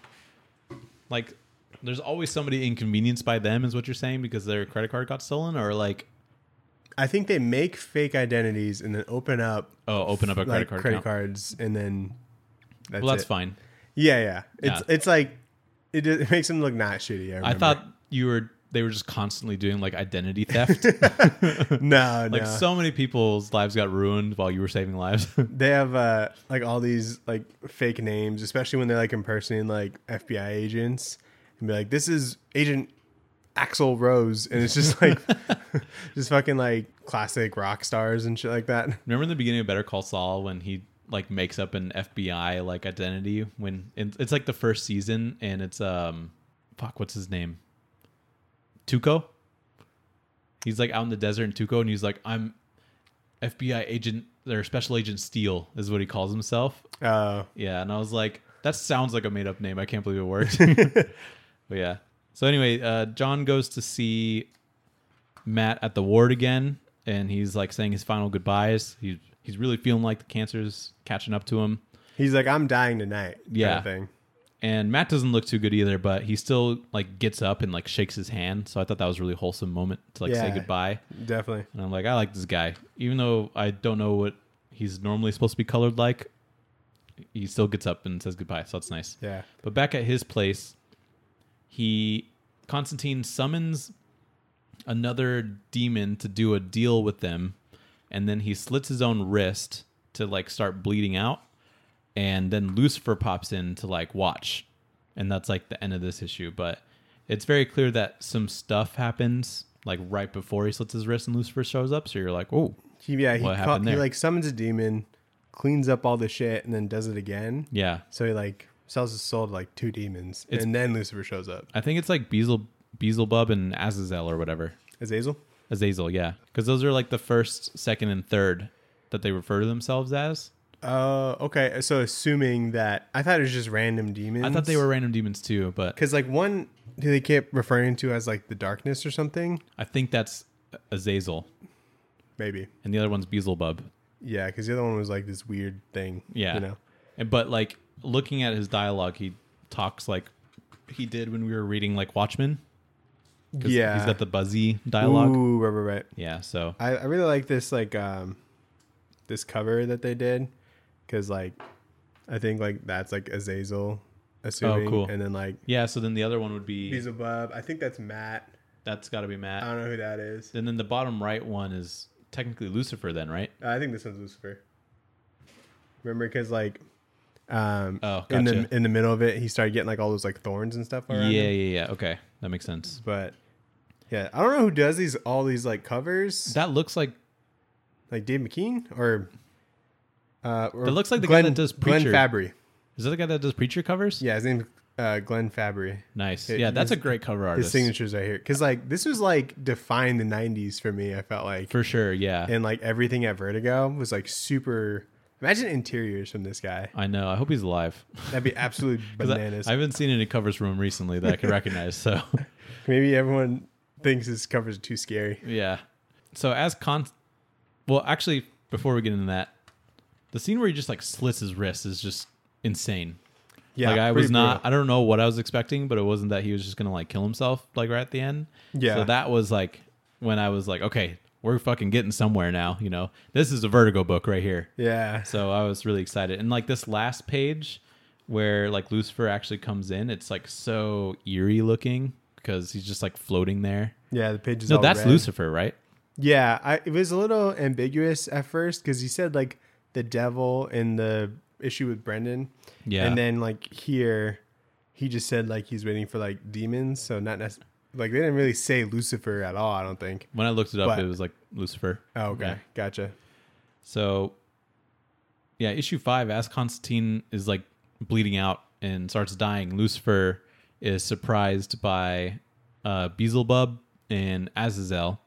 B: Like, there's always somebody inconvenienced by them, is what you're saying, because their credit card got stolen, or like,
A: I think they make fake identities and then open up
B: oh, open up a credit
A: like
B: card
A: credit
B: account.
A: cards, and then that's
B: Well, that's
A: it.
B: fine.
A: Yeah, yeah. It's
B: Yeah.
A: it's like it, it makes them look not shitty. I,
B: I
A: remember.
B: thought you were they were just constantly doing like identity theft.
A: no,
B: Like
A: no.
B: so many people's lives got ruined while you were saving lives.
A: They have uh like all these like fake names, especially when they're like impersonating like F B I agents, and be like, "This is Agent Axl Rose," and it's just like just fucking like classic rock stars and shit like that.
B: Remember in the beginning of Better Call Saul when he like makes up an F B I like identity when it's, it's like the first season and it's um fuck what's his name Tuco. He's like out in the desert in Tuco and he's like, I'm F B I agent or special agent Steele is what he calls himself.
A: Uh,
B: Yeah, and I was like, that sounds like a made up name. I can't believe it worked. But yeah. So anyway, uh, John goes to see Matt at the ward again, and he's like saying his final goodbyes. He's he's really feeling like the cancer's catching up to him.
A: he's like, "I'm dying tonight." kind
B: Yeah.
A: of thing.
B: And Matt doesn't look too good either, but he still like gets up and like shakes his hand. So I thought that was a really wholesome moment to like say
A: Yeah.
B: goodbye.
A: Definitely.
B: And I'm like, I like this guy, even though I don't know what he's normally supposed to be colored like. He still gets up and says goodbye, so that's nice.
A: Yeah.
B: But back at his place, he Constantine summons another demon to do a deal with them, and then he slits his own wrist to like start bleeding out, and then Lucifer pops in to like watch, and that's like the end of this issue. But it's very clear that some stuff happens like right before he slits his wrist and Lucifer shows up, so you're like, oh,
A: He, yeah. He,
B: What
A: call,
B: happened
A: he
B: there?
A: like summons a demon, cleans up all the shit, and then does it again.
B: yeah.
A: So he like sells his soul to like two demons,
B: It's-
A: and then Lucifer shows up.
B: I think it's like Beelzebub, Beelzebub and Azazel or whatever.
A: Azazel.
B: Azazel, yeah, because those are like the first, second, and third that they refer to themselves as.
A: Oh, okay. So assuming that, I thought it was just random demons.
B: I thought they were random demons too, but
A: because like one who they kept referring to as like the darkness or something.
B: I think that's Azazel,
A: Maybe.
B: and the other one's Beelzebub.
A: Yeah, because the other one was like this weird thing.
B: Yeah,
A: You know.
B: And but like looking at his dialogue, he talks like he did when we were reading like Watchmen. 'Cause
A: Yeah.
B: he's got the buzzy dialogue.
A: Ooh, right, right, right.
B: Yeah, so
A: I, I really like this like um this cover that they did because like I think like that's like Azazel, assuming,
B: Oh, cool.
A: and then like
B: yeah, so then the other one would be
A: Beelzebub. I think that's Matt.
B: that's got to be Matt.
A: I don't know who that is.
B: And then the bottom right one is technically Lucifer, then, right?
A: I think this one's Lucifer. Remember, because like, um,
B: Oh,
A: in the
B: gotcha.
A: in the middle of it, he started getting like all those like thorns and stuff
B: Yeah,
A: around
B: yeah,
A: him.
B: yeah. Okay, that makes sense.
A: But yeah, I don't know who does these all these like covers,
B: That looks like
A: like Dave McKean or. Uh, or
B: That looks like the
A: Glenn,
B: guy that does
A: Glenn
B: Preacher.
A: Fabry.
B: is that the guy that does Preacher covers?
A: Yeah, his name uh, Glenn Fabry.
B: Nice.
A: It-
B: Yeah, that's
A: his-
B: a great cover artist.
A: His signatures right here, because like this was like defined the nineties for me. I felt like,
B: For sure, yeah.
A: and like everything at Vertigo was like super Imagine interiors from this guy.
B: I know. I hope he's alive.
A: That'd be absolute
B: 'Cause I,
A: bananas.
B: I haven't seen any covers from him recently that I can recognize. So
A: Maybe everyone thinks his covers are too scary.
B: yeah. So as con, well, actually, before we get into that, the scene where he just like slits his wrist is just insane.
A: Yeah,
B: like I
A: pretty
B: was not.
A: brutal.
B: I don't know what I was expecting, but it wasn't that he was just gonna like kill himself like right at the end.
A: Yeah.
B: So that was like when I was like, okay, we're fucking getting somewhere now. You know, this is a Vertigo book right here.
A: Yeah.
B: So I was really excited. And like this last page where like Lucifer actually comes in, it's like so eerie looking because he's just like floating there.
A: Yeah, the page is
B: No,
A: all
B: that's
A: red.
B: Lucifer, right?
A: Yeah, I, it was a little ambiguous at first because he said like the devil in the issue with Brendan.
B: Yeah.
A: And then like here, he just said like he's waiting for like demons. So not necessarily, like they didn't really say Lucifer at all, I don't think.
B: When I looked it up,
A: But-
B: it was like Lucifer.
A: Oh, okay.
B: Yeah.
A: Gotcha.
B: So, yeah, issue five, as Constantine is like bleeding out and starts dying, Lucifer is surprised by uh, Beelzebub and Azazel.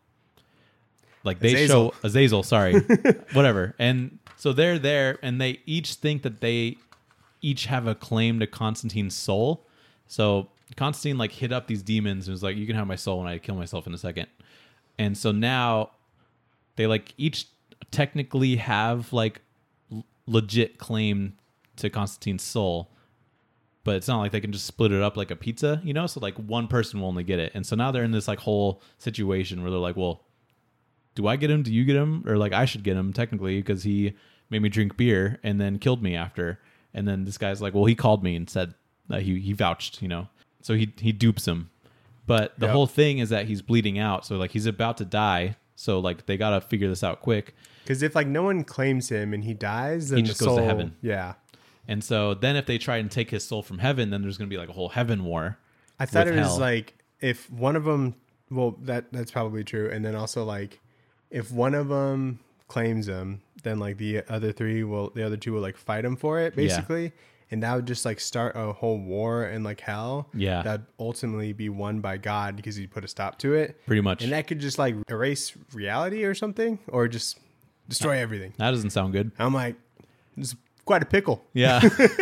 B: Like they
A: Azazel.
B: show Azazel, sorry, whatever. And so they're there, and they each think that they each have a claim to Constantine's soul. So Constantine like hit up these demons and was like, "You can have my soul when I kill myself in a second." And so now they like each technically have like l- legit claim to Constantine's soul, but it's not like they can just split it up like a pizza, you know? So like one person will only get it. And so now they're in this like whole situation where they're like, well, do I get him? Do you get him? Or like I should get him technically because he made me drink beer and then killed me after. And then this guy's like, well, he called me and said that he, he vouched, you know? So he, he dupes him. But the
A: Yep.
B: whole thing is that he's bleeding out. So like he's about to die. So like they got to figure this out quick.
A: Because if like no one claims him and he dies, then
B: He
A: the
B: just goes to
A: soul-
B: heaven.
A: Yeah.
B: And so then if they try and take his soul from heaven, then there's going to be like a whole heaven war.
A: I thought
B: with
A: it was
B: hell.
A: like if one of them, well, that that's probably true. And then also like if one of them claims him, then like the other three will, the other two will like fight him for it, basically. And that would just like start a whole war in like hell.
B: Yeah.
A: That'd ultimately be won by God because he put a stop to it.
B: Pretty much.
A: And that could just like erase reality or something, or just destroy everything.
B: That doesn't sound good.
A: I'm like, it's quite a pickle.
B: Yeah.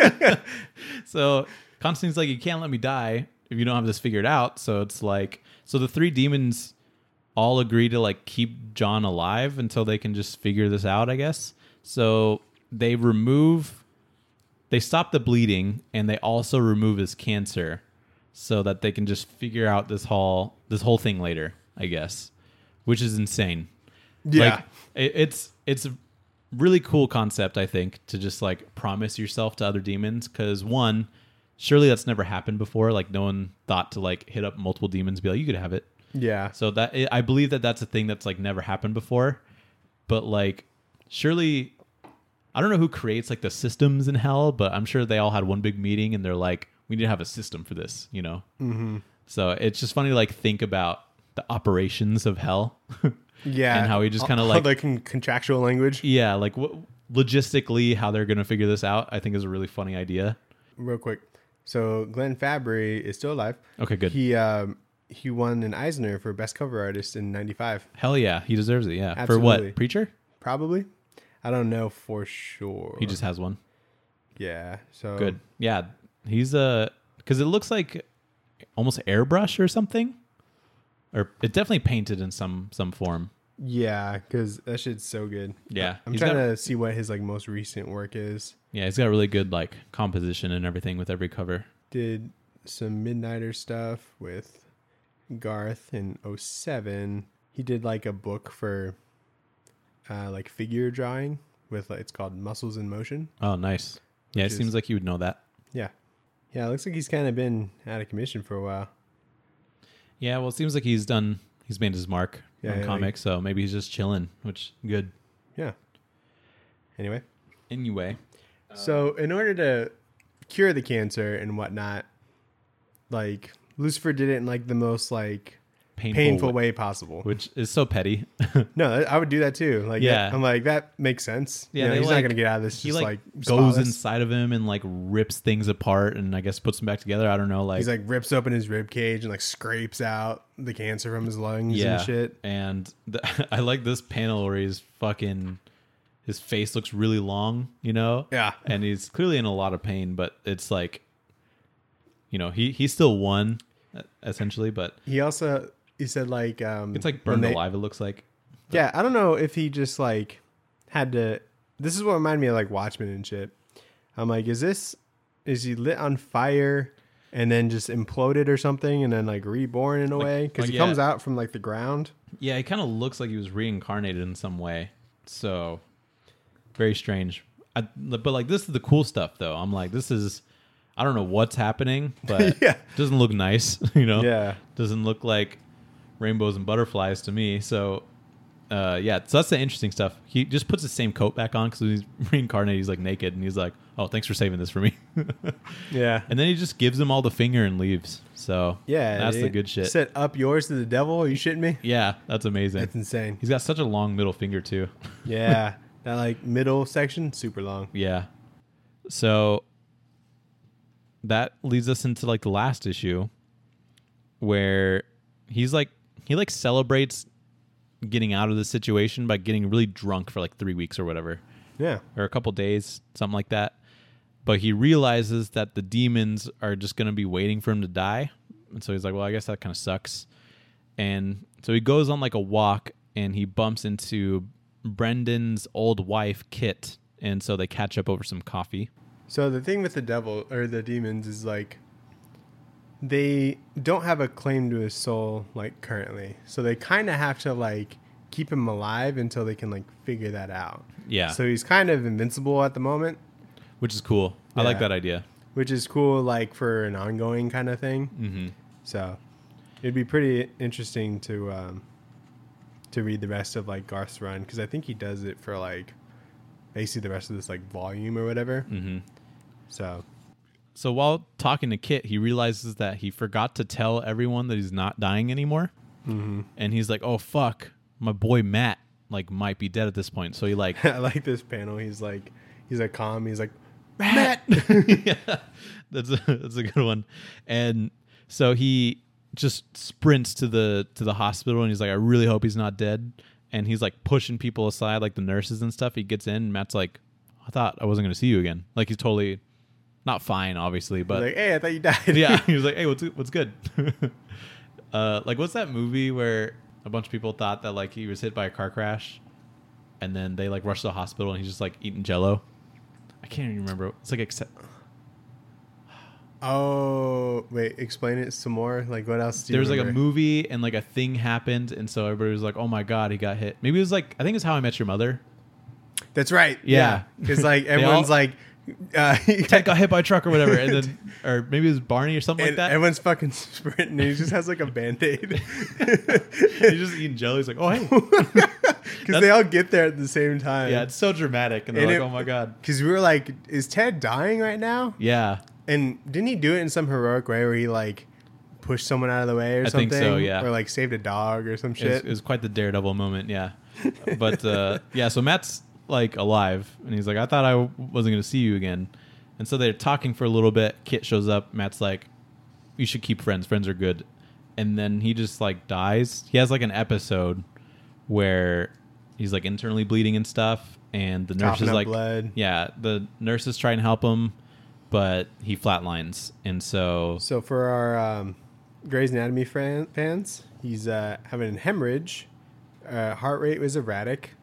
B: So Constantine's like, you can't let me die if you don't have this figured out. So it's like, so the three demons all agree to like keep John alive until they can just figure this out, I guess. So they remove, they stop the bleeding and they also remove his cancer so that they can just figure out this whole, this whole thing later, I guess, which is insane.
A: Yeah.
B: Like it, it's, it's a really cool concept, I think, to just like promise yourself to other demons. Cause one, surely that's never happened before. Like no one thought to like hit up multiple demons and be like, you could have it.
A: Yeah.
B: So that I believe that that's a thing that's like never happened before, but like surely I don't know who creates like the systems in hell, but I'm sure they all had one big meeting and they're like, we need to have a system for this, you know? Mm-hmm. So it's just funny to like think about the operations of hell.
A: Yeah.
B: And how he just
A: All-
B: kinda
A: all
B: like-
A: the con- contractual language.
B: Yeah, like w- logistically how they're going to figure this out, I think is a really funny idea.
A: Real quick. So Glenn Fabry is still alive.
B: Okay, good.
A: He um he won an Eisner for best cover artist in ninety-five.
B: Hell yeah, he deserves it. Yeah. For
A: Absolutely.
B: what? Preacher?
A: Probably. I don't know for sure.
B: He just has one.
A: Yeah. So
B: Good. Yeah. He's a, because it looks like almost airbrush or something, or it definitely painted in some some form.
A: Yeah, because that shit's so good.
B: Yeah.
A: I'm
B: He's
A: trying
B: got-
A: to see what his like most recent work is.
B: Yeah, he's got really good like composition and everything with every cover.
A: Did some Midnighter stuff with Garth in oh seven. He did like a book for uh, like figure drawing with like, it's called Muscles in Motion.
B: Oh, nice. Yeah, it
A: Which is-
B: seems like you would know that.
A: Yeah. Yeah, it looks like he's kind of been out of commission for a while.
B: Yeah, well, it seems like he's done. He's made his mark
A: Yeah,
B: on
A: yeah,
B: comics, so maybe he's just chilling, which good.
A: Yeah. Anyway,
B: Anyway,
A: so in order to cure the cancer and whatnot, like Lucifer did it in like the most like
B: painful,
A: painful
B: way,
A: way possible.
B: which is so petty.
A: No, I would do that too. Like,
B: Yeah.
A: yeah, I'm like that makes sense.
B: Yeah,
A: Yeah,
B: they,
A: he's
B: like-
A: not gonna get out of this.
B: he
A: Just
B: like,
A: like,
B: goes
A: spotless.
B: inside of him and like rips things apart and I guess puts them back together. I don't know, like
A: He's like rips open his rib cage and like scrapes out the cancer from his lungs
B: yeah,
A: and shit.
B: And the, I like this panel where he's fucking his face looks really long, you know?
A: Yeah.
B: And he's clearly in a lot of pain, but it's like, you know, he, he still won, essentially, but...
A: He also, he said, like... Um,
B: it's like burned
A: they,
B: alive, it looks like.
A: But, yeah, I don't know if he just, like, had to... This is what reminded me of, like, Watchmen and shit. I'm like, is this... Is he lit on fire and then just imploded or something and then, like, reborn in a
B: like,
A: way? Because
B: like,
A: he
B: yeah.
A: comes out from, like, the ground.
B: Yeah, he kind of looks like he was reincarnated in some way. So, very strange. I, but, like, this is the cool stuff, though. I'm like, this is... I don't know what's happening, but
A: yeah.
B: it doesn't look nice, you know?
A: Yeah.
B: Doesn't look like rainbows and butterflies to me. So, uh, yeah, so that's the interesting stuff. He just puts the same coat back on because he's reincarnated. He's like naked, and he's like, "Oh, thanks for saving this for me."
A: Yeah.
B: And then he just gives him all the finger and leaves. So
A: Yeah,
B: that's
A: dude.
B: the good shit.
A: Set up yours to the devil. Are you shitting me?
B: Yeah, that's amazing.
A: That's insane.
B: He's got such a long middle finger too.
A: Yeah, that like middle section, super long.
B: Yeah. So that leads us into like the last issue where he's like he like celebrates getting out of the situation by getting really drunk for like three weeks or whatever.
A: Yeah.
B: Or a couple days, something like that. But he realizes that the demons are just going to be waiting for him to die. And so he's like, well, I guess that kind of sucks. And so he goes on like a walk and he bumps into Brendan's old wife, Kit. And so they catch up over some coffee.
A: So the thing with the devil or the demons is like they don't have a claim to his soul like currently. So they kind of have to like keep him alive until they can like figure that out.
B: Yeah.
A: So he's kind of invincible at the moment.
B: Which is cool. I
A: Yeah.
B: like that idea.
A: Which is cool like for an ongoing kind of thing.
B: Mm-hmm.
A: So it'd be pretty interesting to um, to read the rest of like Garth's run because I think he does it for like basically the rest of this like volume or whatever.
B: Mm-hmm.
A: So
B: So while talking to Kit, he realizes that he forgot to tell everyone that he's not dying anymore.
A: mm-hmm.
B: And he's like, oh, fuck. My boy Matt like might be dead at this point. So he like...
A: I like this panel. He's like, he's like calm. He's like, Matt.
B: yeah, that's a, that's a good one. And so he just sprints to the to the hospital and he's like, I really hope he's not dead. And he's like pushing people aside, like the nurses and stuff. He gets in and Matt's like, I thought I wasn't going to see you again. Like he's totally not fine, obviously, but
A: He's like, hey, I thought you died.
B: yeah, he was like, hey, what's what's good? uh, like what's that movie where a bunch of people thought that like he was hit by a car crash, and then they like rushed to the hospital and he's just like eating Jello. I can't even remember. It's like except.
A: Oh, wait, explain it some more. Like, what else do you
B: There was like a
A: remember?
B: movie and like a thing happened, and so everybody was like, "Oh my god, he got hit." Maybe it was like I think it's How I Met Your Mother.
A: That's right.
B: Yeah.
A: Because like
B: They
A: everyone's
B: all-
A: like, uh,
B: Ted got hit by a truck or whatever, and then or maybe it was Barney or something
A: and
B: like that.
A: everyone's fucking sprinting. And he just has like a band-aid.
B: He's just eating Jello. He's like, "Oh hey."
A: Because they all get there at the same time.
B: Yeah, it's so dramatic, and they're
A: And
B: like,
A: it-
B: "Oh my god."
A: Because we were like, is Ted dying right now?
B: Yeah.
A: And didn't he do it in some heroic way where he like pushed someone out of the way or
B: I
A: something?
B: think so, yeah.
A: Or like saved a dog or some
B: It was,
A: shit.
B: it was quite the daredevil moment, yeah. But uh, yeah, so Matt's like alive, and he's like, "I thought I w- wasn't going to see you again." And so they're talking for a little bit. Kit shows up. Matt's like, "You should keep friends. Friends are good." And then he just like dies. He has like an episode where he's like internally bleeding and stuff, and the nurse
A: Coughing
B: is
A: up
B: like,
A: blood.
B: "Yeah." The nurses try and help him, but he flatlines, and so
A: So for our um, Grey's Anatomy fan, fans, he's uh, having a hemorrhage. Uh, heart rate was erratic.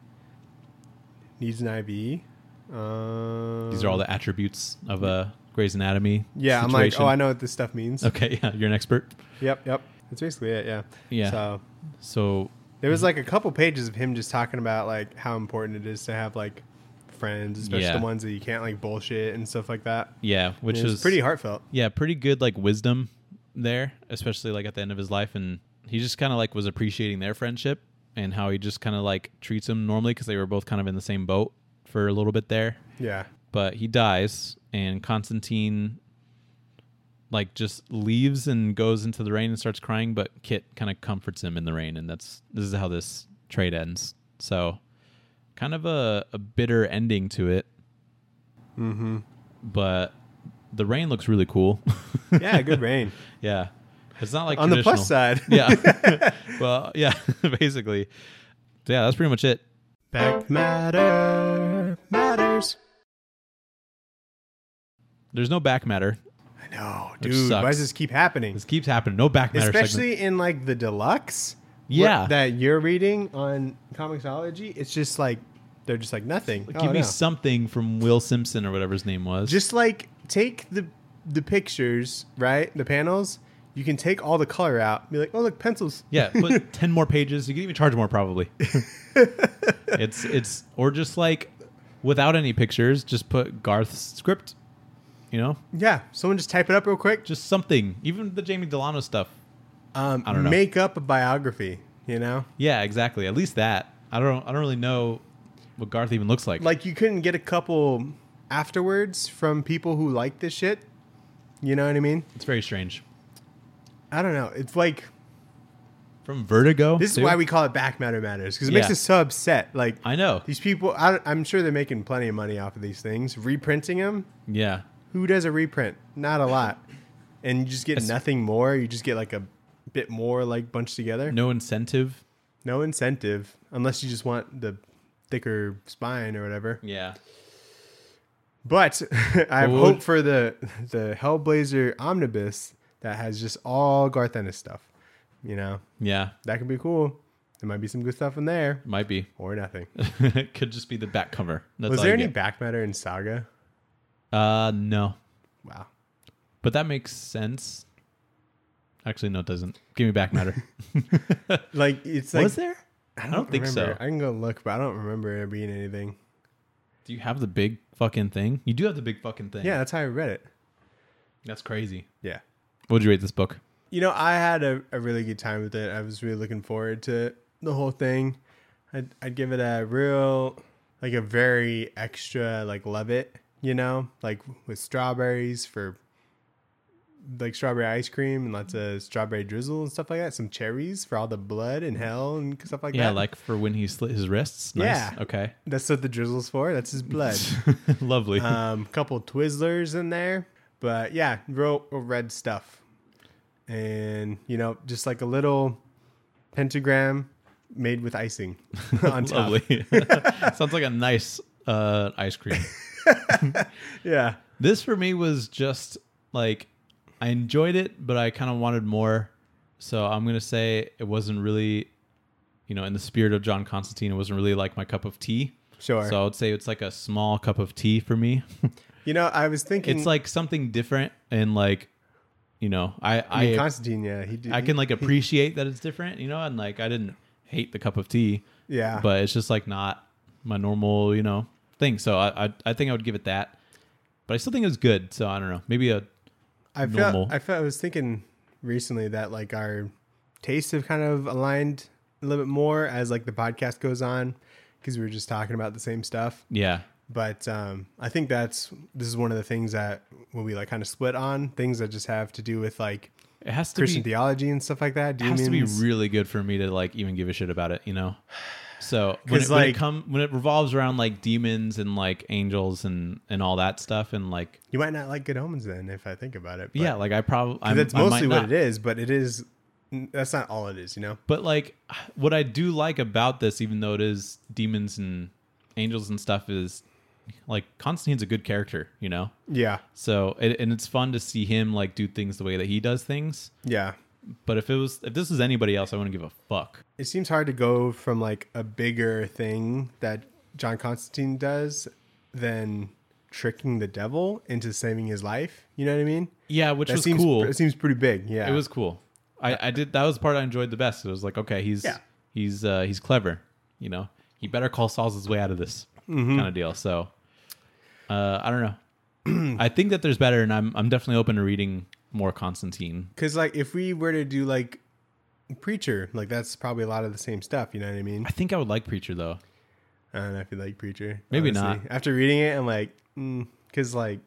A: Needs an I V. Um,
B: these are all the attributes of a Grey's Anatomy.
A: Yeah, I'm
B: situation.
A: like, oh, I know what this stuff means.
B: Okay, yeah, you're an expert.
A: Yep, yep. That's basically it. Yeah.
B: Yeah.
A: So
B: So
A: there was like a couple pages of him just talking about like how important it is to have like friends, especially
B: Yeah.
A: the ones that you can't like bullshit and stuff like that.
B: yeah, which
A: And it was
B: is
A: pretty heartfelt.
B: Yeah, pretty good like wisdom there, especially like at the end of his life, and he just kind of like was appreciating their friendship and how he just kind of like treats them normally because they were both kind of in the same boat for a little bit there.
A: Yeah.
B: But he dies, and Constantine like just leaves and goes into the rain and starts crying, but Kit kind of comforts him in the rain, and that's this is how this trade ends. So kind of a, a bitter ending to it,
A: Mm-hmm.
B: but the rain looks really cool.
A: Yeah, good rain.
B: Yeah. It's not like
A: On the
B: traditional.
A: plus side.
B: Yeah. Well, yeah, basically. So yeah, that's pretty much it.
A: Back matter matters.
B: There's no back matter.
A: I know,
B: Which
A: dude.
B: sucks.
A: Why does this keep happening?
B: This keeps happening. No back matter
A: Especially
B: segment.
A: in like the deluxe.
B: Yeah.
A: what- that you're reading on Comixology. It's just like they're just like nothing.
B: Like,
A: Oh,
B: give me
A: no.
B: something from Will Simpson or whatever his name was.
A: Just like take the the pictures, right? The panels. You can take all the color out. Be like, oh look, pencils.
B: yeah, put ten more pages. You can even charge more probably. it's it's or just like without any pictures, just put Garth's script. You know,
A: Yeah. Someone just type it up real quick.
B: just something. Even the Jamie Delano stuff.
A: Um,
B: I don't know.
A: Make up a biography. You know,
B: Yeah, exactly. At least that. I don't. I don't really know what Garth even looks like.
A: like you couldn't get a couple afterwards from people who like this shit. You know what I mean?
B: It's very strange.
A: I don't know. It's like
B: From Vertigo.
A: this is
B: too?
A: why we call it Back Matter Matters because it makes
B: Yeah.
A: us so upset. Like
B: I know.
A: these people, I, don't- I'm sure they're making plenty of money off of these things. Reprinting them.
B: Yeah.
A: Who does a reprint? Not a lot. And you just get
B: It's-
A: nothing more. You just get like a bit more like bunched together.
B: No incentive.
A: No incentive unless you just want the thicker spine or whatever.
B: Yeah.
A: But I have
B: What would-
A: hope for the the Hellblazer Omnibus that has just all Garth Ennis stuff. You know,
B: Yeah.
A: that could be cool. There might be some good stuff in there
B: Might be.
A: or nothing.
B: It could just be the back cover. That's
A: Was
B: all
A: there
B: you
A: any
B: get.
A: back matter in Saga?
B: Uh, no.
A: Wow.
B: But that makes sense. Actually, no, it doesn't. Give me back matter.
A: Like it's like
B: Was there?
A: I
B: I don't think
A: remember.
B: so.
A: I can go look, but I don't remember there being anything.
B: Do you have the big fucking thing? You do have the big fucking thing.
A: Yeah, that's how I read it.
B: That's crazy.
A: Yeah.
B: What'd you rate this book?
A: You know, I had a, a really good time with it. I was really looking forward to the whole thing. I'd, I'd give it a real, like a very extra, like love it, you know, like with strawberries for like strawberry ice cream and lots of strawberry drizzle and stuff like that. Some cherries for all the blood and hell and stuff like
B: Yeah,
A: that.
B: like for when he slit his wrists. Nice.
A: Yeah.
B: Okay.
A: That's what the drizzle's for. That's his blood.
B: Lovely.
A: um, couple Twizzlers in there, but yeah, real, real red stuff. And you know, just like a little pentagram made with icing on top.
B: Lovely. Sounds like a nice uh, ice cream.
A: Yeah,
B: This for me was just like I enjoyed it, but I kind of wanted more. So I'm gonna say it wasn't really, you know, in the spirit of John Constantine, it wasn't really like my cup of tea.
A: sure.
B: So I would say it's like a small cup of tea for me.
A: You know, I was thinking
B: It's like something different, and like, you know, I
A: I mean,
B: I,
A: Constantine. Yeah, he did.
B: I can like appreciate that it's different, you know, and like I didn't hate the cup of tea,
A: Yeah,
B: but it's just like not my normal, you know, thing. So I I, I think I would give it that, but I still think it was good. So I don't know, maybe a
A: I felt.
B: normal.
A: I felt. I was thinking recently that like our tastes have kind of aligned a little bit more as like the podcast goes on because we were just talking about the same stuff.
B: yeah.
A: But um, I think that's this is one of the things that when we like kind of split on things that just have to do with like
B: It has to
A: Christian
B: be
A: theology and stuff like that.
B: it has to be
A: Demons.
B: really good for me to like even give a shit about it, you know. So when
A: 'Cause,
B: it, when it
A: like-
B: come when it revolves around like demons and like angels and and all that stuff and like
A: You might not like Good Omens then, if I think about it. But,
B: yeah, like I probably
A: 'cause that's
B: I might
A: mostly what
B: not.
A: it is. But it is that's not all it is, you know.
B: But like what I do like about this, even though it is demons and angels and stuff, is like Constantine's a good character, you know.
A: Yeah,
B: So it, and it's fun to see him like do things the way that he does things.
A: yeah.
B: But if it was if this was anybody else, I wouldn't give a fuck.
A: It seems hard to go from like a bigger thing that John Constantine does than tricking the devil into saving his life. You know what I mean?
B: Yeah, which
A: That
B: was
A: seems
B: cool.
A: It seems pretty big. Yeah,
B: It was cool. I, I did that was the part I enjoyed the best. It was like, okay, he's
A: Yeah.
B: he's uh, he's clever, you know. He better call Saul's his way out of this
A: Mm-hmm.
B: kind of deal. So uh, I don't know. I think that there's better, and I'm I'm definitely open to reading more Constantine.
A: Because like if we were to do like Preacher, like that's probably a lot of the same stuff. You know what I mean?
B: I think I would like Preacher though.
A: I don't know if you like Preacher.
B: Maybe
A: honestly. After reading it, I'm like, because like,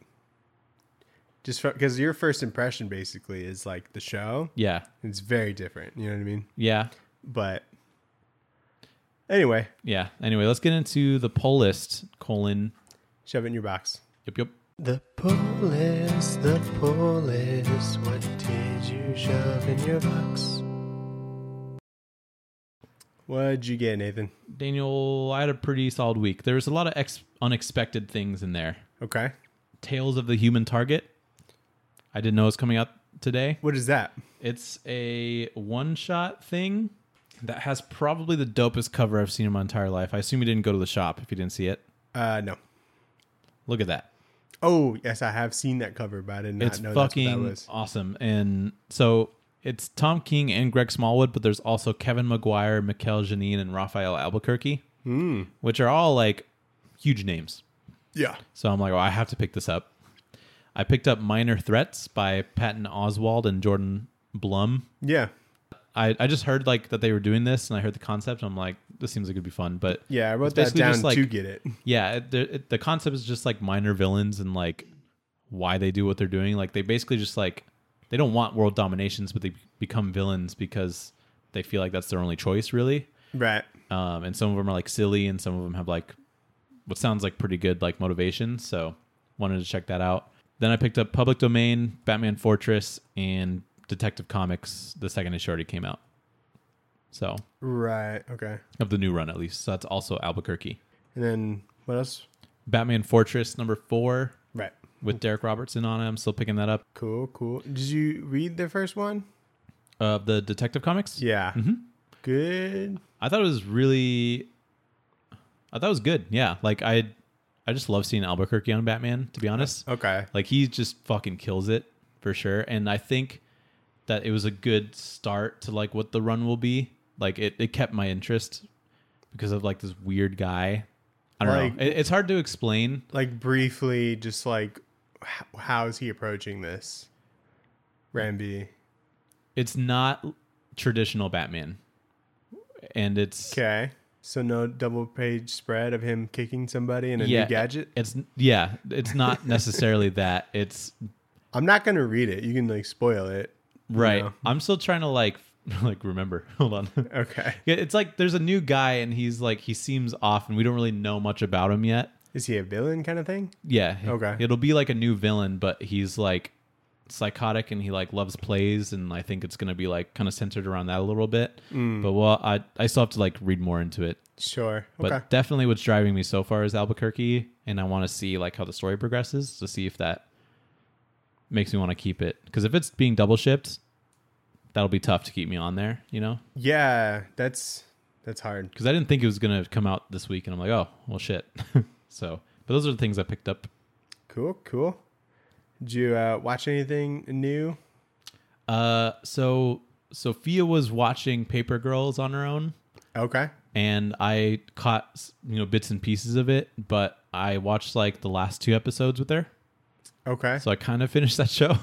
A: just because your first impression basically is like the show.
B: Yeah,
A: It's very different. You know what I mean?
B: yeah,
A: But anyway,
B: yeah. Anyway, let's get into the pull list. Colon.
A: shove it in your box.
B: Yep, yep.
A: The pull list, the pull list. What did you shove in your box? What'd you get, Nathan?
B: Daniel, I had a pretty solid week. There was a lot of ex- unexpected things in there.
A: Okay.
B: Tales of the Human Target. I didn't know it was coming out today.
A: What is that?
B: It's a one-shot thing that has probably the dopest cover I've seen in my entire life. I assume you didn't go to the shop if you didn't see it.
A: Uh, no.
B: Look at that.
A: Oh, yes, I have seen that cover, but I did not
B: It's
A: know that's what that
B: fucking
A: was.
B: awesome. And so it's Tom King and Greg Smallwood, but there's also Kevin Maguire, Mikhail Janine, and Raphael Albuquerque,
A: Mm.
B: which are all like huge names.
A: Yeah.
B: So I'm like, oh, I have to pick this up. I picked up Minor Threats by Patton Oswalt and Jordan Blum.
A: Yeah.
B: I, I just heard like that they were doing this, and I heard the concept. And I'm like, this seems like it'd be fun. But
A: Yeah, I wrote
B: it's
A: that
B: basically
A: down
B: just, like-
A: to get it.
B: yeah, it, the, it, the concept is just like minor villains and like why they do what they're doing. Like they basically just like they don't want world dominations, but they become villains because they feel like that's their only choice, really.
A: Right.
B: Um, and some of them are like silly, and some of them have like what sounds like pretty good like motivation. So wanted to check that out. Then I picked up Public Domain, Batman Fortress, and Detective Comics the second issue already came out. So
A: Right. Okay.
B: of the new run at least. So that's also Albuquerque.
A: And then what else?
B: Batman Fortress number four
A: Right.
B: with Derek Robertson on it. I'm still picking that up.
A: Cool, cool. Did you read the first one?
B: Uh, the Detective Comics.
A: Yeah.
B: Mhm.
A: Good.
B: I thought it was really. I thought it was good. Yeah, like I, I just love seeing Albuquerque on Batman. To be honest,
A: Okay.
B: like he just fucking kills it for sure. And I think that it was a good start to like what the run will be. Like it, it kept my interest because of like this weird guy. I don't
A: Like-
B: know. It, it's hard to explain.
A: Like briefly, just like h- how is he approaching this? Ramby.
B: It's not traditional Batman, and it's
A: Okay. So no double page spread of him kicking somebody in a
B: yeah,
A: new gadget.
B: It's yeah, it's not necessarily that. It's
A: I'm not gonna read it. You can like spoil it. you
B: right.
A: know?
B: I'm still trying to like like remember. Hold on.
A: Okay.
B: Yeah, it's like there's a new guy and he's like he seems off and we don't really know much about him yet.
A: Is he a villain kind of thing?
B: Yeah.
A: Okay.
B: It'll be like a new villain, but he's like psychotic and he like loves plays, and I think it's gonna be like kind of centered around that a little bit.
A: Mm.
B: But well, I I still have to like read more into it.
A: Sure.
B: But
A: Okay.
B: definitely what's driving me so far is Albuquerque, and I want to see like how the story progresses to see if that makes me want to keep it. Because if it's being double shipped, that'll be tough to keep me on there, you know?
A: Yeah, that's that's hard.
B: Because I didn't think it was going to come out this week, and I'm like, oh, well, shit. So, but those are the things I picked up.
A: Cool, cool. Did you uh, watch anything new?
B: Uh, so Sophia was watching Paper Girls on her own,
A: Okay.
B: and I caught, you know, bits and pieces of it, but I watched like the last two episodes with her.
A: Okay.
B: So I kind of finished that show.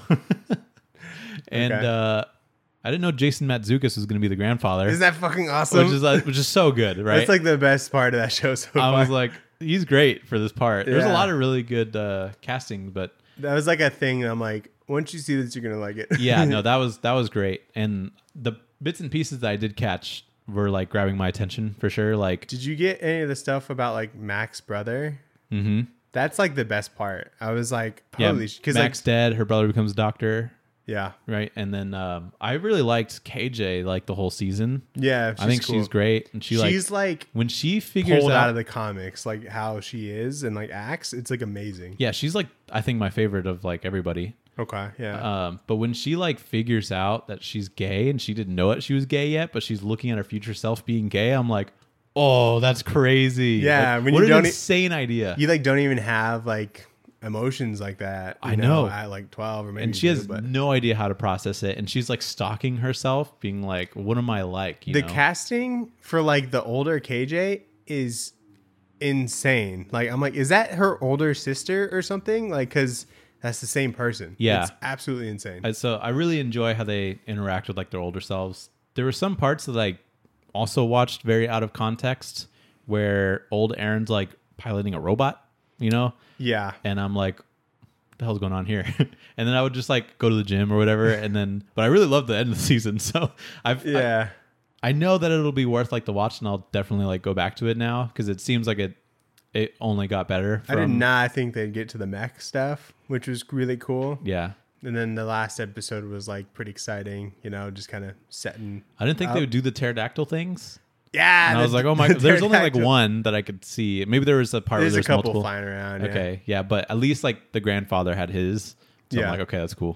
B: And
A: Okay.
B: uh, I didn't know Jason Mantzoukas was going to be the grandfather,
A: Isn't that fucking awesome?
B: which is like, which is so good, right?
A: That's like the best part of that show so
B: I
A: far.
B: was like, he's great for this part. There's a
A: Yeah.
B: lot of really good uh, casting, but
A: that was like a thing. I'm like, once you see this, you're gonna like it.
B: yeah, no, that was that was great. And the bits and pieces that I did catch were like grabbing my attention for sure. Like,
A: Did you get any of the stuff about like Mac's brother?
B: mm-hmm.
A: That's like the best part. I was like,
B: yeah,
A: holy, because like,
B: Mac's dead. Her brother becomes a doctor,
A: yeah,
B: right? And then um, I really liked K J like the whole season.
A: yeah.
B: I think
A: cool.
B: she's great, and she like
A: she's like
B: when she figures
A: pulled
B: out,
A: out of the comics, like how she is and like acts. It's like amazing.
B: yeah, she's like I think my favorite of like everybody.
A: Okay, yeah,
B: Um, but when she like figures out that she's gay and she didn't know it, she was gay yet, but she's looking at her future self being gay, I'm like, oh, that's crazy.
A: Yeah,
B: Like,
A: when
B: what
A: you
B: an
A: don't e-
B: insane idea.
A: you like don't even have like emotions like that. you
B: I know.
A: at like twelve or maybe.
B: And she
A: you
B: has
A: do, but
B: no idea how to process it, and she's like stalking herself, being like, "What am I like?" You
A: the
B: know?
A: casting for like the older K J is insane. Like I'm like, is that her older sister or something? Like, because that's the same person.
B: Yeah.
A: it's absolutely insane.
B: And so I really enjoy how they interact with like their older selves. There were some parts that I also watched very out of context, where old Aaron's like piloting a robot, you know,
A: yeah,
B: and I'm like, what the hell's going on here? And then I would just like go to the gym or whatever, and then but I really love the end of the season, so I've
A: yeah.
B: I, I know that it'll be worth like the watch, and I'll definitely like go back to it now because it seems like it it only got better.
A: I did
B: from-
A: not think they'd get to the mech stuff, which was really cool.
B: Yeah,
A: And then the last episode was like pretty exciting, you know, just kind of setting.
B: I didn't think
A: up.
B: they would do the pterodactyl things.
A: Yeah,
B: And I
A: the-
B: was like, oh my,
A: the
B: there's only like
A: pterodactyl.
B: one that I could see. Maybe there was a part
A: There's
B: where
A: a
B: there's
A: couple
B: multiple.
A: flying around. Yeah.
B: Okay, yeah, but at least like the grandfather had his. So
A: Yeah.
B: I'm like, okay, that's cool.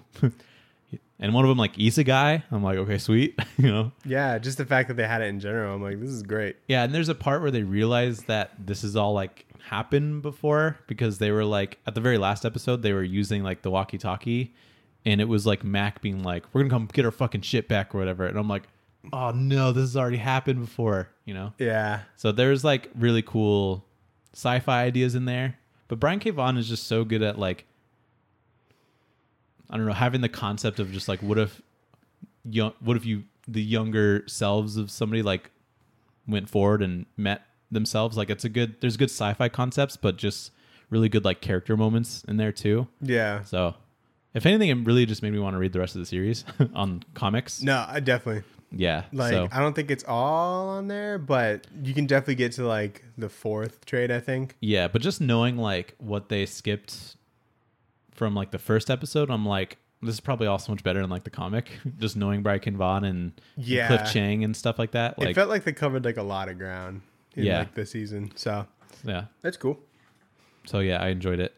B: And one of them like Isegai. I'm like, okay, sweet. you know.
A: Yeah, just the fact that they had it in general, I'm like, this is great.
B: Yeah, and there's a part where they realize that this is all like happened before because they were like at the very last episode they were using like the walkie-talkie, and it was like Mac being like, "We're gonna come get our fucking shit back" or whatever, and I'm like, "Oh no, this has already happened before," you know.
A: Yeah,
B: So there's like really cool sci-fi ideas in there, but Brian K. Vaughan is just so good at like, I don't know, having the concept of just like, what if, young, what if you the younger selves of somebody like went forward and met themselves? Like it's a good, there's good sci-fi concepts, but just really good like character moments in there too.
A: yeah.
B: So if anything, it really just made me want to read the rest of the series on comics.
A: No, I definitely.
B: Yeah.
A: Like,
B: so
A: I don't think it's all on there, but you can definitely get to like the fourth trade, I think.
B: yeah, but just knowing like what they skipped from like the first episode, I'm like, this is probably all so much better than like the comic. Just knowing Brian K. Vaughan and
A: Yeah.
B: Cliff Chang and stuff like that. Like,
A: it felt like they covered like a lot of ground in
B: Yeah.
A: like the season. So
B: yeah.
A: that's cool.
B: So yeah, I enjoyed it.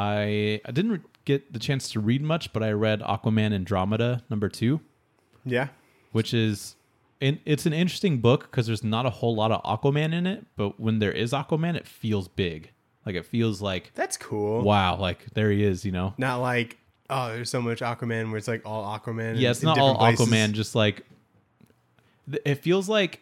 B: I I didn't re- get the chance to read much, but I read Aquaman Andromeda number two,
A: Yeah.
B: which is in, it's an interesting book because there's not a whole lot of Aquaman in it, but when there is Aquaman, it feels big. Like it feels like
A: That's cool.
B: wow, like there he is, you know.
A: Not like, oh, there's so much Aquaman where it's like all Aquaman.
B: Yeah,
A: in-
B: it's
A: in
B: not all
A: different places.
B: Aquaman. Just like th- it feels like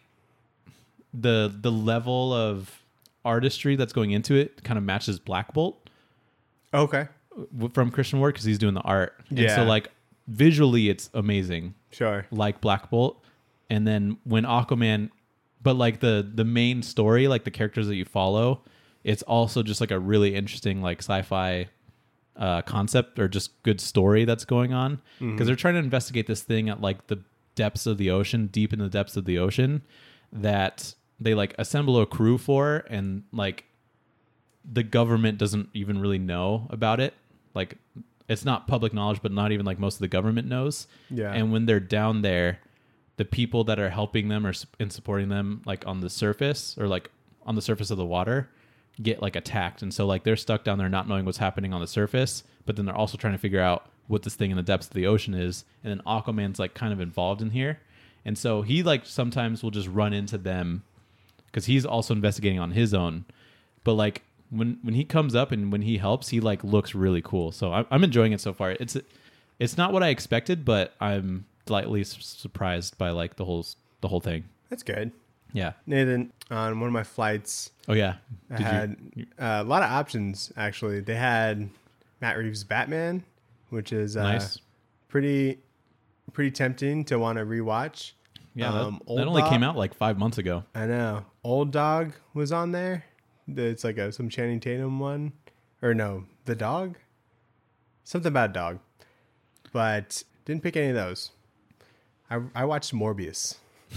B: the the level of artistry that's going into it kind of matches Black Bolt
A: Okay.
B: w- from Christian Ward because he's doing the art. And so
A: Yeah.
B: like visually, it's amazing,
A: Sure.
B: like Black Bolt. And then when Aquaman, but like the the main story, like the characters that you follow, it's also just like a really interesting like sci-fi uh, concept or just good story that's going on because they're trying to investigate this thing at like the depths of the ocean, deep in the depths of the ocean, that they like assemble a crew for, and like the government doesn't even really know about it. Like it's not public knowledge, but not even like most of the government knows.
A: Yeah.
B: And when they're down there, the people that are helping them or s- and supporting them like on the surface or like on the surface of the water get like attacked. And so like they're stuck down there not knowing what's happening on the surface, but then they're also trying to figure out what this thing in the depths of the ocean is. And then Aquaman's like kind of involved in here. And so he like sometimes will just run into them because he's also investigating on his own. But like when when he comes up and when he helps, he like looks really cool. So I'm, I'm enjoying it so far. It's it's not what I expected, but I'm slightly su- surprised by like the whole the whole thing.
A: That's good.
B: Yeah.
A: Nathan, on one of my flights,
B: Oh yeah.
A: I
B: Did
A: had
B: you?
A: uh, a lot of options, actually. They had Matt Reeves' Batman, which is uh,
B: Nice.
A: pretty pretty tempting to want to rewatch.
B: Yeah. That,
A: Um, Old
B: that only
A: Dog-
B: came out like five months ago.
A: I know. Old Dog was on there. It's like a some Channing Tatum one. Or no, The Dog? Something about dog. But didn't pick any of those. I, I watched Morbius.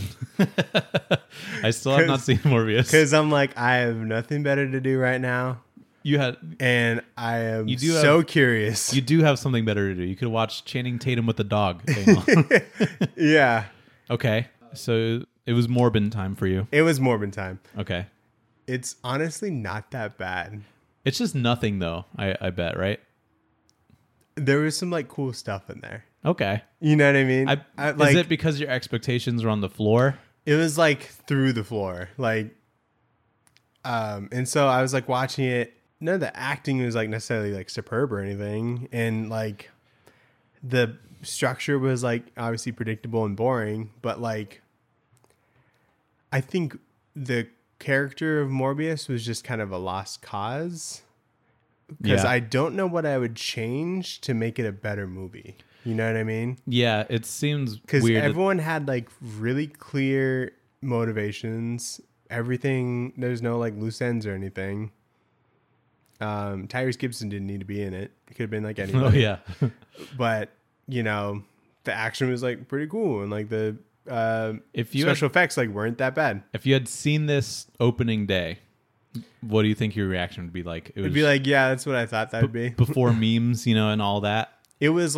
B: I still have not
A: 'Cause-
B: seen Morbius.
A: Because I'm like, I have nothing better to do right now.
B: You had
A: And I am
B: You do
A: so
B: have-
A: curious.
B: you do have something better to do. You could watch Channing Tatum with the dog. Daniel.
A: Yeah.
B: Okay. So it was Morbin time for you.
A: It was Morbin time.
B: Okay.
A: It's honestly not that bad.
B: It's just nothing though, I, I bet, right?
A: There was some like cool stuff in there.
B: Okay.
A: You know what I mean?
B: I,
A: I, like,
B: is it because your expectations are on the floor?
A: it was like through the floor. Like, um, and so I was like watching it. None of the acting was like necessarily like superb or anything. And like the structure was like obviously predictable and boring, but like I think the character of Morbius was just kind of a lost cause because
B: Yeah.
A: I don't know what I would change to make it a better movie. You know what I mean?
B: Yeah, it seems
A: Because
B: weird. that-
A: everyone had like really clear motivations. Everything, there's no like loose ends or anything. Um, Tyrese Gibson didn't need to be in it. It could have been like
B: oh
A: anybody.
B: yeah.
A: But you know, the action was like pretty cool, and like the uh,
B: If you
A: special
B: had,
A: effects like weren't that bad.
B: if you had seen this opening day, what do you think your reaction would be like? It
A: It'd be like, yeah, that's what I thought that would be.
B: before memes, you know, and all that.
A: It was like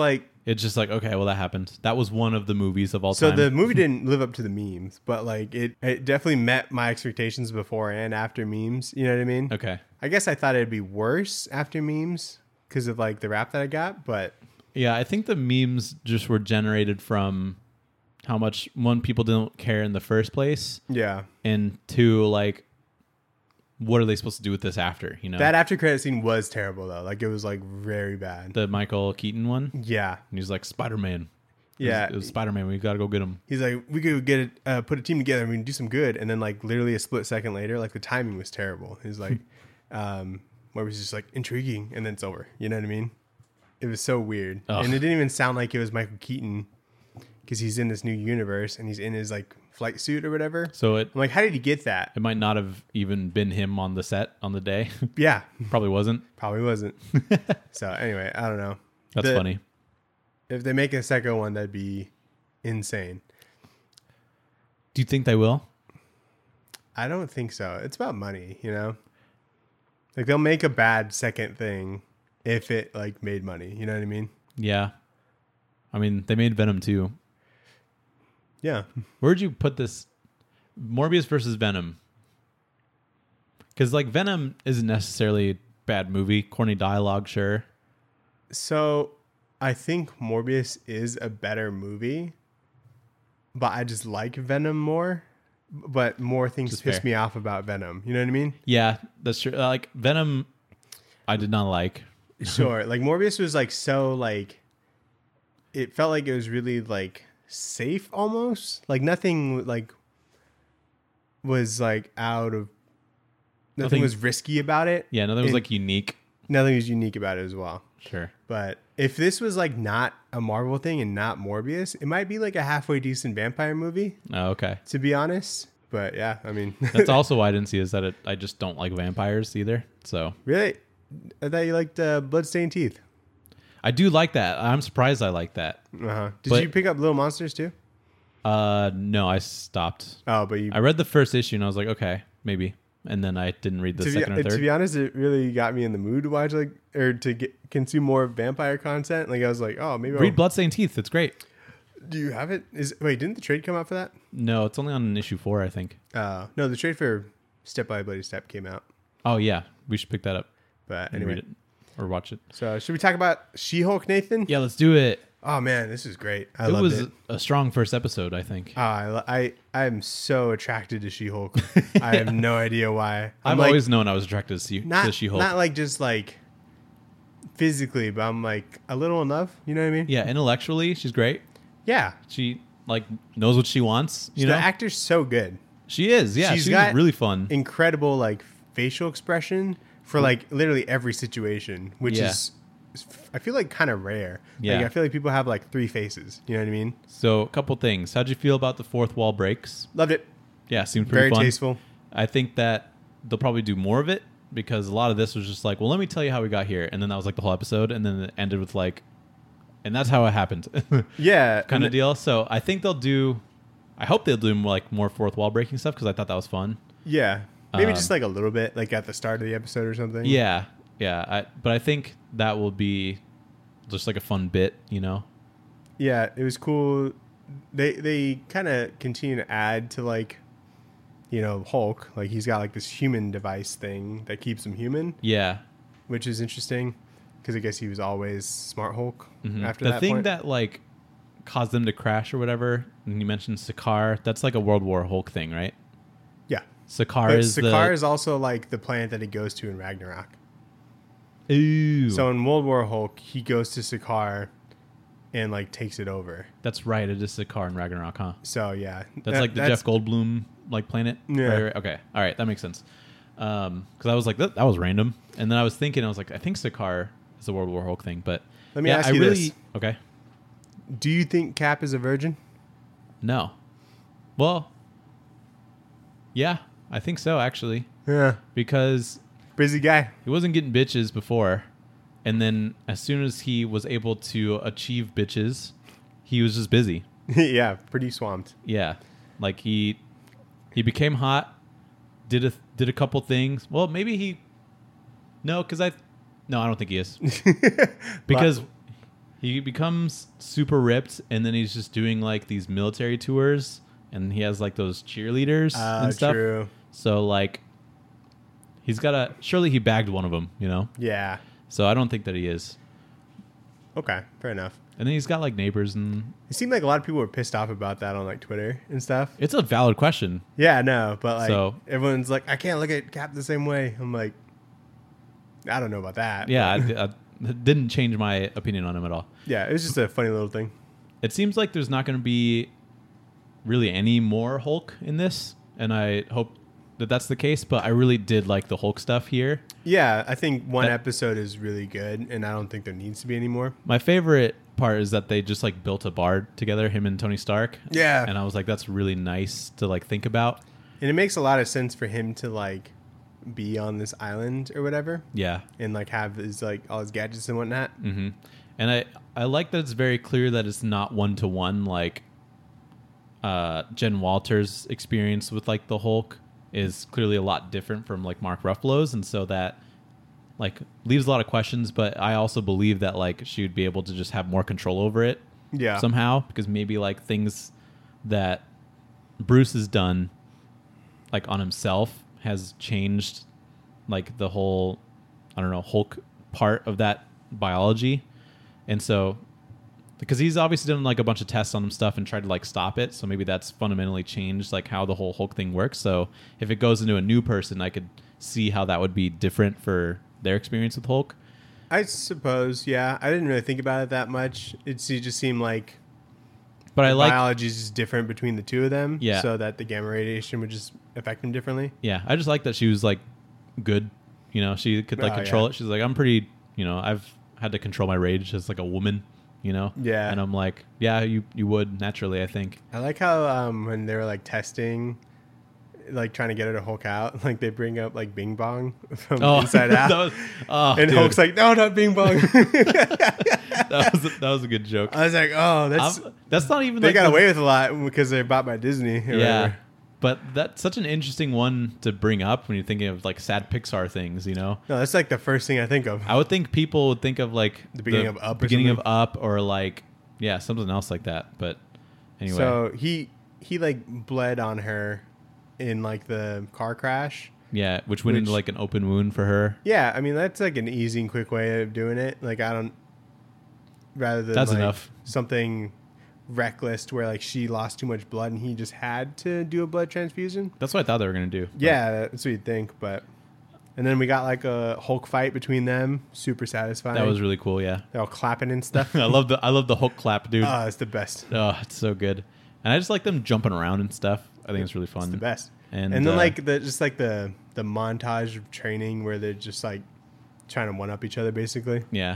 B: It's just like, okay, well, that happened. That was one of the movies of all
A: So
B: time.
A: the movie didn't live up to the memes, but like it, it definitely met my expectations before and after memes. You know what I mean?
B: Okay.
A: I guess I thought it'd be worse after memes because of like the rap that I got, but
B: Yeah, I think the memes just were generated from how much, one, people didn't care in the first place,
A: yeah.
B: and two, like, what are they supposed to do with this after, you know?
A: That after credit scene was terrible though. Like it was like very bad.
B: The Michael Keaton one?
A: Yeah.
B: And he's like, Spider-Man. It
A: Yeah.
B: was, it was Spider-Man. We got to go get him.
A: He's like, we could get it, uh, put a team together and we can do some good. And then like literally a split second later, like the timing was terrible. He's like, um, where it was just like intriguing and then it's over. You know what I mean? It was so weird.
B: Ugh.
A: And it didn't even sound like it was Michael Keaton because he's in this new universe and he's in his like flight suit or whatever.
B: So it,
A: I'm like, how did he get that?
B: it might not have even been him on the set on the day.
A: Yeah,
B: Probably wasn't.
A: probably wasn't. So anyway, I don't know.
B: That's
A: The-
B: funny.
A: If they make a second one, that'd be insane.
B: Do you think they will?
A: I don't think so. It's about money, you know? Like they'll make a bad second thing if it like made money. You know what I mean?
B: Yeah. I mean, they made Venom too.
A: Yeah.
B: Where'd you put this? Morbius versus Venom. Because like Venom isn't necessarily a bad movie. Corny dialogue, sure.
A: So I think Morbius is a better movie, but I just like Venom more. But more things
B: Just
A: piss
B: fair.
A: me off about Venom. You know what I mean?
B: Yeah, that's true. Uh, Like Venom, I did not like.
A: Sure. Like Morbius was like so like, it felt like it was really like safe almost. Like nothing like was like out of, nothing,
B: Nothing-
A: was risky about it.
B: Yeah, no, that was
A: And
B: like unique.
A: nothing was unique about it as well.
B: Sure.
A: But if this was like not a Marvel thing and not Morbius, it might be like a halfway decent vampire movie,
B: Oh, okay.
A: to be honest. But yeah, I mean,
B: That's also why I didn't see is that it, I just don't like vampires either. So
A: really, I thought you liked uh, Bloodstained Teeth.
B: I do like that. I'm surprised I like that.
A: Uh-huh. Did
B: But-
A: you pick up Little Monsters too?
B: Uh, no, I stopped.
A: Oh, but you.
B: I read the first issue and I was like, okay, maybe. And then I didn't read the
A: to, be,
B: second or
A: to
B: third.
A: be honest, it really got me in the mood to watch like or to get consume more vampire content. Like I was like, oh, maybe.
B: Read
A: I'll,
B: Bloodstained Teeth. It's great.
A: do you have it? Is wait, didn't the trade come out for that?
B: No, it's only on issue four, I think.
A: Uh, no, the trade for Step by Bloody Step came out.
B: Oh yeah, we should pick that up
A: But
B: and
A: anyway,
B: read it or watch it.
A: so should we talk about She-Hulk, Nathan?
B: Yeah, let's do it.
A: Oh man, this is great. I
B: it
A: loved
B: was
A: it.
B: a strong first episode, I think.
A: Oh, I, lo- I I am so attracted to She-Hulk. I have no idea why. I'm
B: I've
A: like,
B: always known I was attracted to, She-
A: not
B: to She-Hulk.
A: not like just like physically, but I'm like a little enough. You know what I mean?
B: Yeah, intellectually, she's great.
A: Yeah.
B: She like knows what she wants. You
A: the
B: know,
A: actor's so good.
B: she is. Yeah,
A: She's
B: she's
A: got
B: really fun.
A: Incredible like facial expression for like literally every situation, which
B: Yeah.
A: is I feel like kind of rare.
B: Yeah.
A: Like I feel like people have like three faces. You know what I mean?
B: So, a couple things. How'd you feel about the fourth wall breaks?
A: Loved it.
B: Yeah, seemed pretty
A: Very
B: fun.
A: tasteful.
B: I think that they'll probably do more of it because a lot of this was just like, well, let me tell you how we got here, and then that was like the whole episode, and then it ended with like, and that's how it happened,
A: Yeah.
B: kind
A: and
B: of deal. So I think they'll do. I hope they'll do like more fourth wall breaking stuff because I thought that was fun.
A: Yeah. Maybe
B: Um,
A: just like a little bit, like at the start of the episode or something.
B: Yeah, yeah. I, but I think that will be just like a fun bit, you know.
A: Yeah, it was cool. They they kind of continue to add to like, you know, Hulk. Like he's got like this human device thing that keeps him human,
B: Yeah.
A: which is interesting because I guess he was always Smart Hulk
B: Mhm.
A: after
B: the
A: that
B: thing
A: point.
B: that like caused them to crash or whatever, and you mentioned Sakaar, that's like a World War Hulk thing, right?
A: yeah,
B: Sakaar
A: but
B: is
A: Sakaar
B: the
A: is also like the planet that he goes to in Ragnarok.
B: Ooh.
A: So in World War Hulk, he goes to Sakaar and like takes it over.
B: That's right. It is Sakaar in Ragnarok, huh?
A: So yeah,
B: That's
A: that-
B: like the Jeff Goldblum like planet.
A: Yeah.
B: Right, right. Okay. All right. That makes sense. Um, because I was like that, that was random, and then I was thinking I was like I think Sakaar is a World War Hulk thing, but
A: Let me
B: yeah,
A: ask
B: I
A: you
B: really
A: this:
B: okay.
A: do you think Cap is a virgin?
B: No. Well. Yeah, I think so actually,
A: Yeah,
B: because
A: busy guy.
B: he wasn't getting bitches before, and then as soon as he was able to achieve bitches, he was just busy.
A: Yeah, pretty swamped.
B: Yeah, like he he became hot, did a did a couple things. Well, maybe he no, because I no, I don't think he is because he becomes super ripped, and then he's just doing like these military tours, and he has like those cheerleaders
A: Uh,
B: and stuff.
A: true.
B: So like, he's got a surely he bagged one of them, you know.
A: Yeah.
B: So I don't think that he is.
A: Okay, fair enough.
B: And then he's got like neighbors, and
A: It seemed like a lot of people were pissed off about that on like Twitter and stuff.
B: it's a valid question.
A: Yeah, no, but like
B: So-
A: everyone's like, I can't look at Cap the same way. I'm like, I don't know about that.
B: Yeah, I, I, it didn't change my opinion on him at all.
A: Yeah, it was just a funny little thing.
B: It seems like there's not going to be really any more Hulk in this, and I hope that that's the case. But I really did like the Hulk stuff here.
A: Yeah, I think one
B: That-
A: episode is really good, and I don't think there needs to be any more.
B: My favorite part is that they just like built a bar together, him and Tony Stark.
A: Yeah.
B: And I was like, that's really nice to like think about.
A: And it makes a lot of sense for him to like be on this island or whatever,
B: Yeah.
A: and like have his like all his gadgets and whatnot.
B: hmm And I, I like that it's very clear that it's not one to one. Like uh, Jen Walters' experience with like the Hulk is clearly a lot different from like Mark Ruffalo's, and so that like leaves a lot of questions. But I also believe that like she would be able to just have more control over it
A: Yeah.
B: somehow, because maybe like things that Bruce has done like on himself has changed like the whole I don't know Hulk part of that biology. And so because he's obviously done like a bunch of tests on him stuff and tried to like stop it, so maybe that's fundamentally changed like how the whole Hulk thing works. So if it goes into a new person, I could see how that would be different for their experience with Hulk.
A: I suppose, yeah. I didn't really think about it that much. It's, it just seemed like
B: But I like
A: biology is just different between the two of them,
B: Yeah.
A: so that the gamma radiation would just affect them differently.
B: Yeah, I just like that she was like good. You know, she could like
A: Oh,
B: control
A: yeah.
B: it. She's like, I'm pretty. You know, I've had to control my rage as like a woman. You know.
A: Yeah.
B: And I'm like, yeah, you you would naturally. I think.
A: I like how um, when they were like testing, like trying to get her to Hulk out, like they bring up like Bing Bong from Inside Out,
B: that was, oh,
A: and
B: dude.
A: Hulk's like, no, not Bing Bong.
B: that was a, that was a good joke.
A: I was like, oh, that's
B: I'm- that's not even.
A: they
B: like
A: got
B: the-
A: away with a lot because they're bought by Disney. Or
B: Yeah.
A: whatever.
B: But that's such an interesting one to bring up when you're thinking of like sad Pixar things, you know.
A: No, that's like the first thing I think of.
B: I would think people would think of like
A: The beginning of Up or
B: beginning of
A: something?
B: Up, or like yeah, something else like that. But anyway,
A: So he he like bled on her in like the car crash.
B: yeah, which went
A: Which-
B: into like an open wound for her.
A: Yeah, I mean that's like an easy and quick way of doing it. Like I don't rather than
B: That's
A: like
B: enough.
A: something reckless to where like she lost too much blood and he just had to do a blood transfusion.
B: That's what I thought they were gonna do. But
A: Yeah, that's what you'd think, but and then we got like a Hulk fight between them, super satisfying.
B: that was really cool. Yeah,
A: They're all clapping and stuff.
B: I love the I love the Hulk clap, dude.
A: Oh, it's the best.
B: Oh, it's so good, and I just like them jumping around and stuff. I think it's really fun.
A: It's the best.
B: And,
A: And, then
B: uh,
A: like the just like the the montage of training where they're just like trying to one up each other basically.
B: Yeah.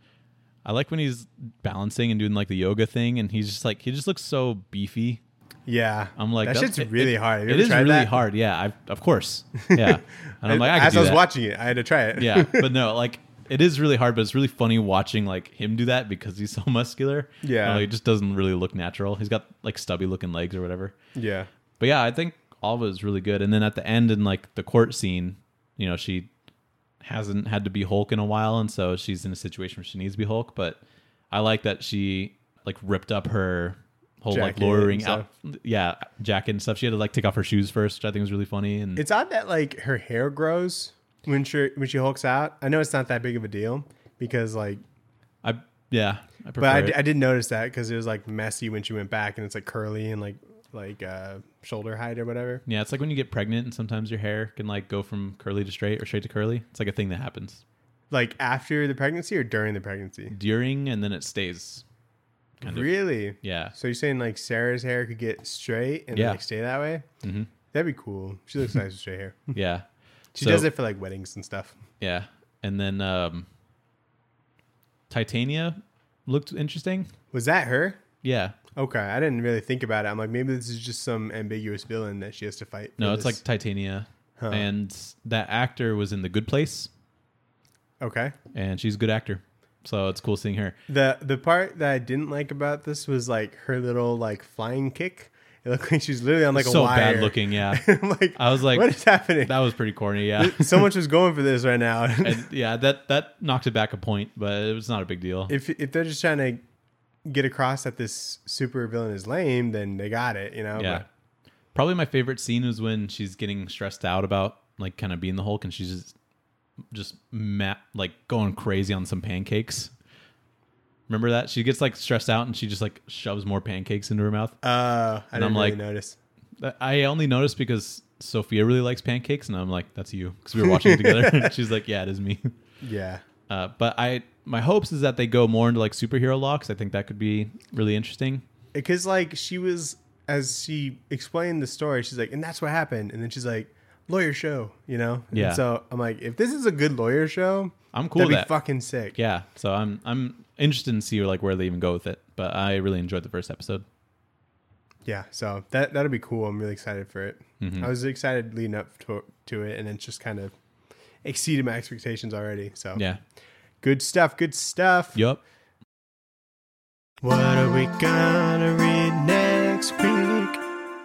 B: I like when he's balancing and doing like the yoga thing, and he's just like he just looks so beefy.
A: Yeah,
B: I'm like
A: that
B: that's-
A: shit's
B: it-
A: really
B: it-
A: hard. Have you
B: It
A: ever
B: is
A: tried
B: really
A: that?
B: hard. Yeah, I of course. Yeah, and I'm like I could
A: as
B: do
A: I was
B: that.
A: watching it, I had to try it.
B: Yeah, but no, like it is really hard, but it's really funny watching like him do that because he's so muscular.
A: Yeah.
B: You know, he just doesn't really look natural. He's got like stubby looking legs or whatever.
A: yeah,
B: But yeah, I think all of it is really good. And then at the end in like the court scene, you know, she hasn't had to be Hulk in a while, and so she's in a situation where she needs to be Hulk. But I like that she like ripped up her whole like
A: Jacket
B: lowering
A: and
B: out, yeah, jacket and stuff. She had to like take off her shoes first, which I think was really funny. And
A: it's odd that like her hair grows when she when she hulks out. I know it's not that big of a deal because like,
B: I yeah, I prefer
A: but I,
B: it.
A: d- I did notice that because it was like messy when she went back and it's like curly and like like uh, shoulder height or whatever.
B: Yeah, it's like when you get pregnant and sometimes your hair can like go from curly to straight or straight to curly. It's like a thing that happens
A: Like after the pregnancy or during the pregnancy?
B: during, and then it stays. Kind of.
A: Really?
B: Yeah.
A: So you're saying like Sarah's hair could get straight and
B: Yeah.
A: like stay that way?
B: hmm
A: That'd be cool. She looks nice with straight hair.
B: Yeah.
A: She
B: So-
A: does it for like weddings and stuff.
B: Yeah. And then um, Titania looked interesting.
A: Was that her?
B: Yeah.
A: Okay, I didn't really think about it. I'm like, maybe this is just some ambiguous villain that she has to fight.
B: No,
A: for
B: it's
A: this.
B: like Titania.
A: Huh.
B: And that actor was in The Good Place,
A: Okay.
B: and she's a good actor. So it's cool seeing her.
A: The the part that I didn't like about this was like her little like flying kick, It looked like she was literally on like a
B: so
A: wire.
B: bad looking. Yeah,
A: I'm like,
B: I was like,
A: what is happening?
B: that was pretty corny. Yeah,
A: So much was going for this right now.
B: and yeah, that that knocked it back a point, but it was not a big deal.
A: if if they're just trying to get across that this super villain is lame, then they got it, you know.
B: Yeah.
A: But
B: Probably my favorite scene is when she's getting stressed out about like kind of being the Hulk, and she's just just ma- like going crazy on some pancakes. Remember that? She gets like stressed out and she just like shoves more pancakes into her mouth.
A: uh, I
B: And
A: didn't
B: I'm
A: really
B: like-
A: notice.
B: I only noticed because Sophia really likes pancakes, and I'm like, that's you, because we were watching it together. And she's like, yeah, it is me.
A: Yeah.
B: Uh, but I, my hopes is that they go more into like superhero law, because I think that could be really interesting.
A: Because like she was, as she explained the story, she's like, and that's what happened. And then she's like, lawyer show, you know? And
B: Yeah.
A: so I'm like, if this is a good lawyer show,
B: I'm cool
A: that'd
B: with
A: be
B: that.
A: fucking sick.
B: Yeah, so I'm I'm interested in see like where they even go with it. But I really enjoyed the first episode.
A: Yeah. So that, that'll be cool. I'm really excited for it.
B: Mhm.
A: I was excited leading up to, to it, and it's just kind of exceeded my expectations already. So
B: Yeah.
A: good stuff. Good stuff.
B: Yup.
A: What are we gonna read next week?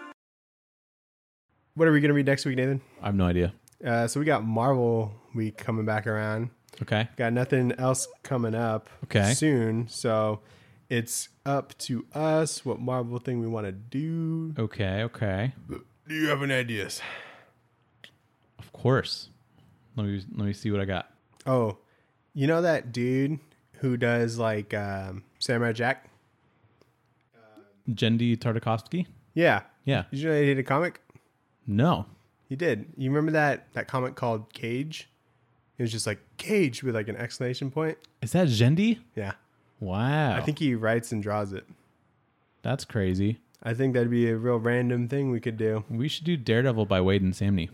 A: What are we gonna read next week, Nathan?
B: I have no idea.
A: Uh, so we got Marvel week coming back around.
B: Okay.
A: Got nothing else coming up
B: Okay.
A: soon. So it's up to us what Marvel thing we want to do.
B: Okay. Okay.
A: Do you have any ideas?
B: Of course. Let me let me see what I got.
A: Oh, you know that dude who does like um, Samurai Jack?
B: Jendi Tartakovsky?
A: Yeah.
B: Yeah.
A: Did you know he did a comic?
B: No.
A: He did. You remember that that comic called Cage? It was just like Cage with like an exclamation point.
B: Is that Jendi?
A: Yeah.
B: Wow.
A: I think he writes and draws it.
B: that's crazy.
A: I think that'd be a real random thing we could do.
B: We should do Daredevil by Wade and Samney.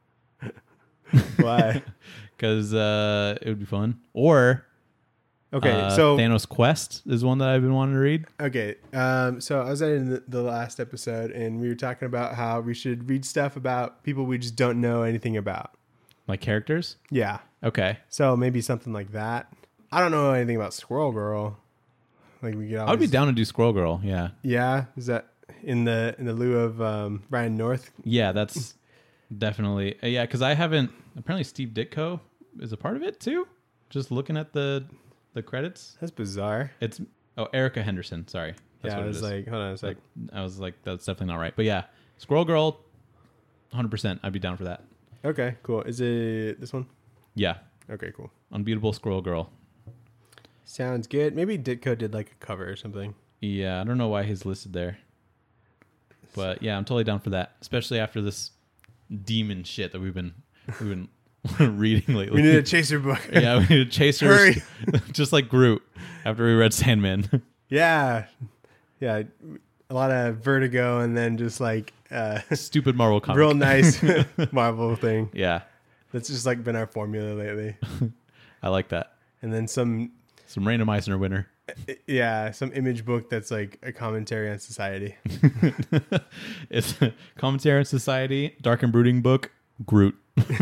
A: Why?
B: Because uh, it would be fun. Or
A: Okay,
B: uh,
A: so
B: Thanos Quest is one that I've been wanting to read.
A: okay, um, so I was in the, the last episode, and we were talking about how we should read stuff about people we just don't know anything about.
B: Like characters?
A: Yeah,
B: Okay.
A: so maybe something like that. I don't know anything about Squirrel Girl. Like we get.
B: I would be down to do Squirrel Girl. Yeah.
A: Yeah, is that in the in the lieu of um, Ryan North?
B: Yeah, that's definitely. uh, Yeah, because I haven't. Apparently, Steve Ditko is a part of it too. Just looking at the the credits,
A: That's bizarre.
B: it's oh Erica Henderson. Sorry, that's
A: yeah,
B: what
A: I
B: it
A: was
B: is.
A: like, hold on a sec.
B: I was like, that's definitely not right. But yeah, Squirrel Girl, one hundred percent. I'd be down for that.
A: Okay, cool. Is it this one?
B: Yeah,
A: Okay, cool.
B: Unbeatable Squirrel Girl.
A: Sounds good. Maybe Ditko did like a cover or something.
B: Yeah, I don't know why he's listed there, but yeah, I'm totally down for that. Especially after this demon shit that we've been we've been reading lately.
A: We need a chaser book.
B: Yeah, we need chasers.
A: Hurry.
B: Just like Groot after we read Sandman.
A: Yeah, yeah. A lot of Vertigo, and then just like uh,
B: Stupid Marvel comic.
A: real nice Marvel thing.
B: Yeah,
A: That's just like been our formula lately.
B: I like that.
A: And then some,
B: Some Random Eisner winner.
A: yeah, some image book that's like a commentary on society.
B: It's a commentary on society, dark and brooding book, Groot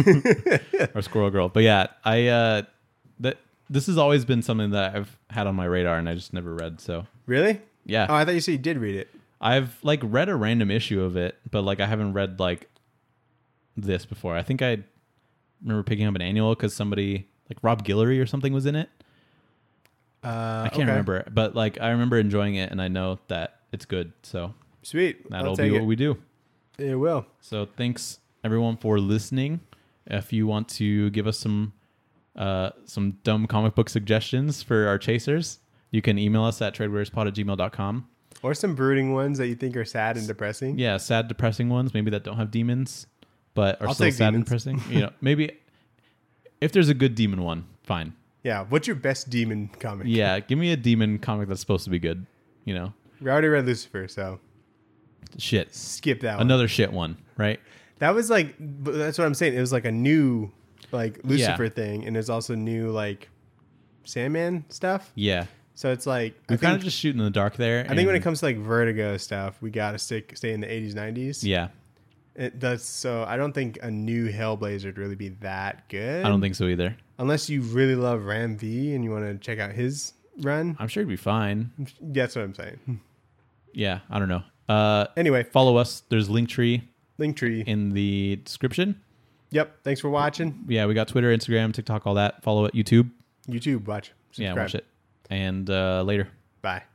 B: or Squirrel Girl. But yeah, I uh, that this has always been something that I've had on my radar, and I just never read. So
A: Really?
B: yeah,
A: Oh, I thought you said you did read it.
B: I've like read a random issue of it, but like I haven't read like this before. I think I remember picking up an annual because somebody like Rob Guillory or something was in it.
A: Uh,
B: I can't remember, but like I remember enjoying it, and I know that it's good. So
A: Sweet.
B: that'll
A: I'll
B: be
A: take
B: what
A: it.
B: we do.
A: It will.
B: So thanks everyone for listening. If you want to give us some uh, some dumb comic book suggestions for our chasers, you can email us at tradewearspod at gmail dot com.
A: Or some brooding ones that you think are sad and depressing.
B: Yeah, sad, depressing ones, maybe that don't have demons, but are
A: I'll
B: still
A: take
B: sad
A: demons.
B: and depressing. You know, maybe if there's a good demon one, fine.
A: Yeah. What's your best demon comic?
B: Yeah, give me a demon comic that's supposed to be good. You know,
A: We already read Lucifer, so
B: shit.
A: skip that one.
B: Another shit one, right?
A: That was like, but that's what I'm saying. It was like a new, like Lucifer thing, and there's also new like Sandman stuff.
B: Yeah.
A: So it's like I
B: We're kind of
A: think,
B: just shooting in the dark there.
A: I think when it
B: and-
A: comes to like Vertigo stuff, we gotta stick stay in the eighties, nineties.
B: yeah,
A: It does. So I don't think a new Hellblazer would really be that good.
B: I don't think so either.
A: unless you really love Ram V and you want to check out his run.
B: I'm sure it'd be fine.
A: That's what I'm saying.
B: Yeah, I don't know. Uh,
A: Anyway,
B: follow us. There's Linktree
A: Linktree.
B: in the description.
A: Yep. Thanks for watching.
B: Yeah, we got Twitter, Instagram, TikTok, all that. Follow it. YouTube.
A: YouTube, watch. Subscribe.
B: Yeah, watch it. And uh, later.
A: Bye.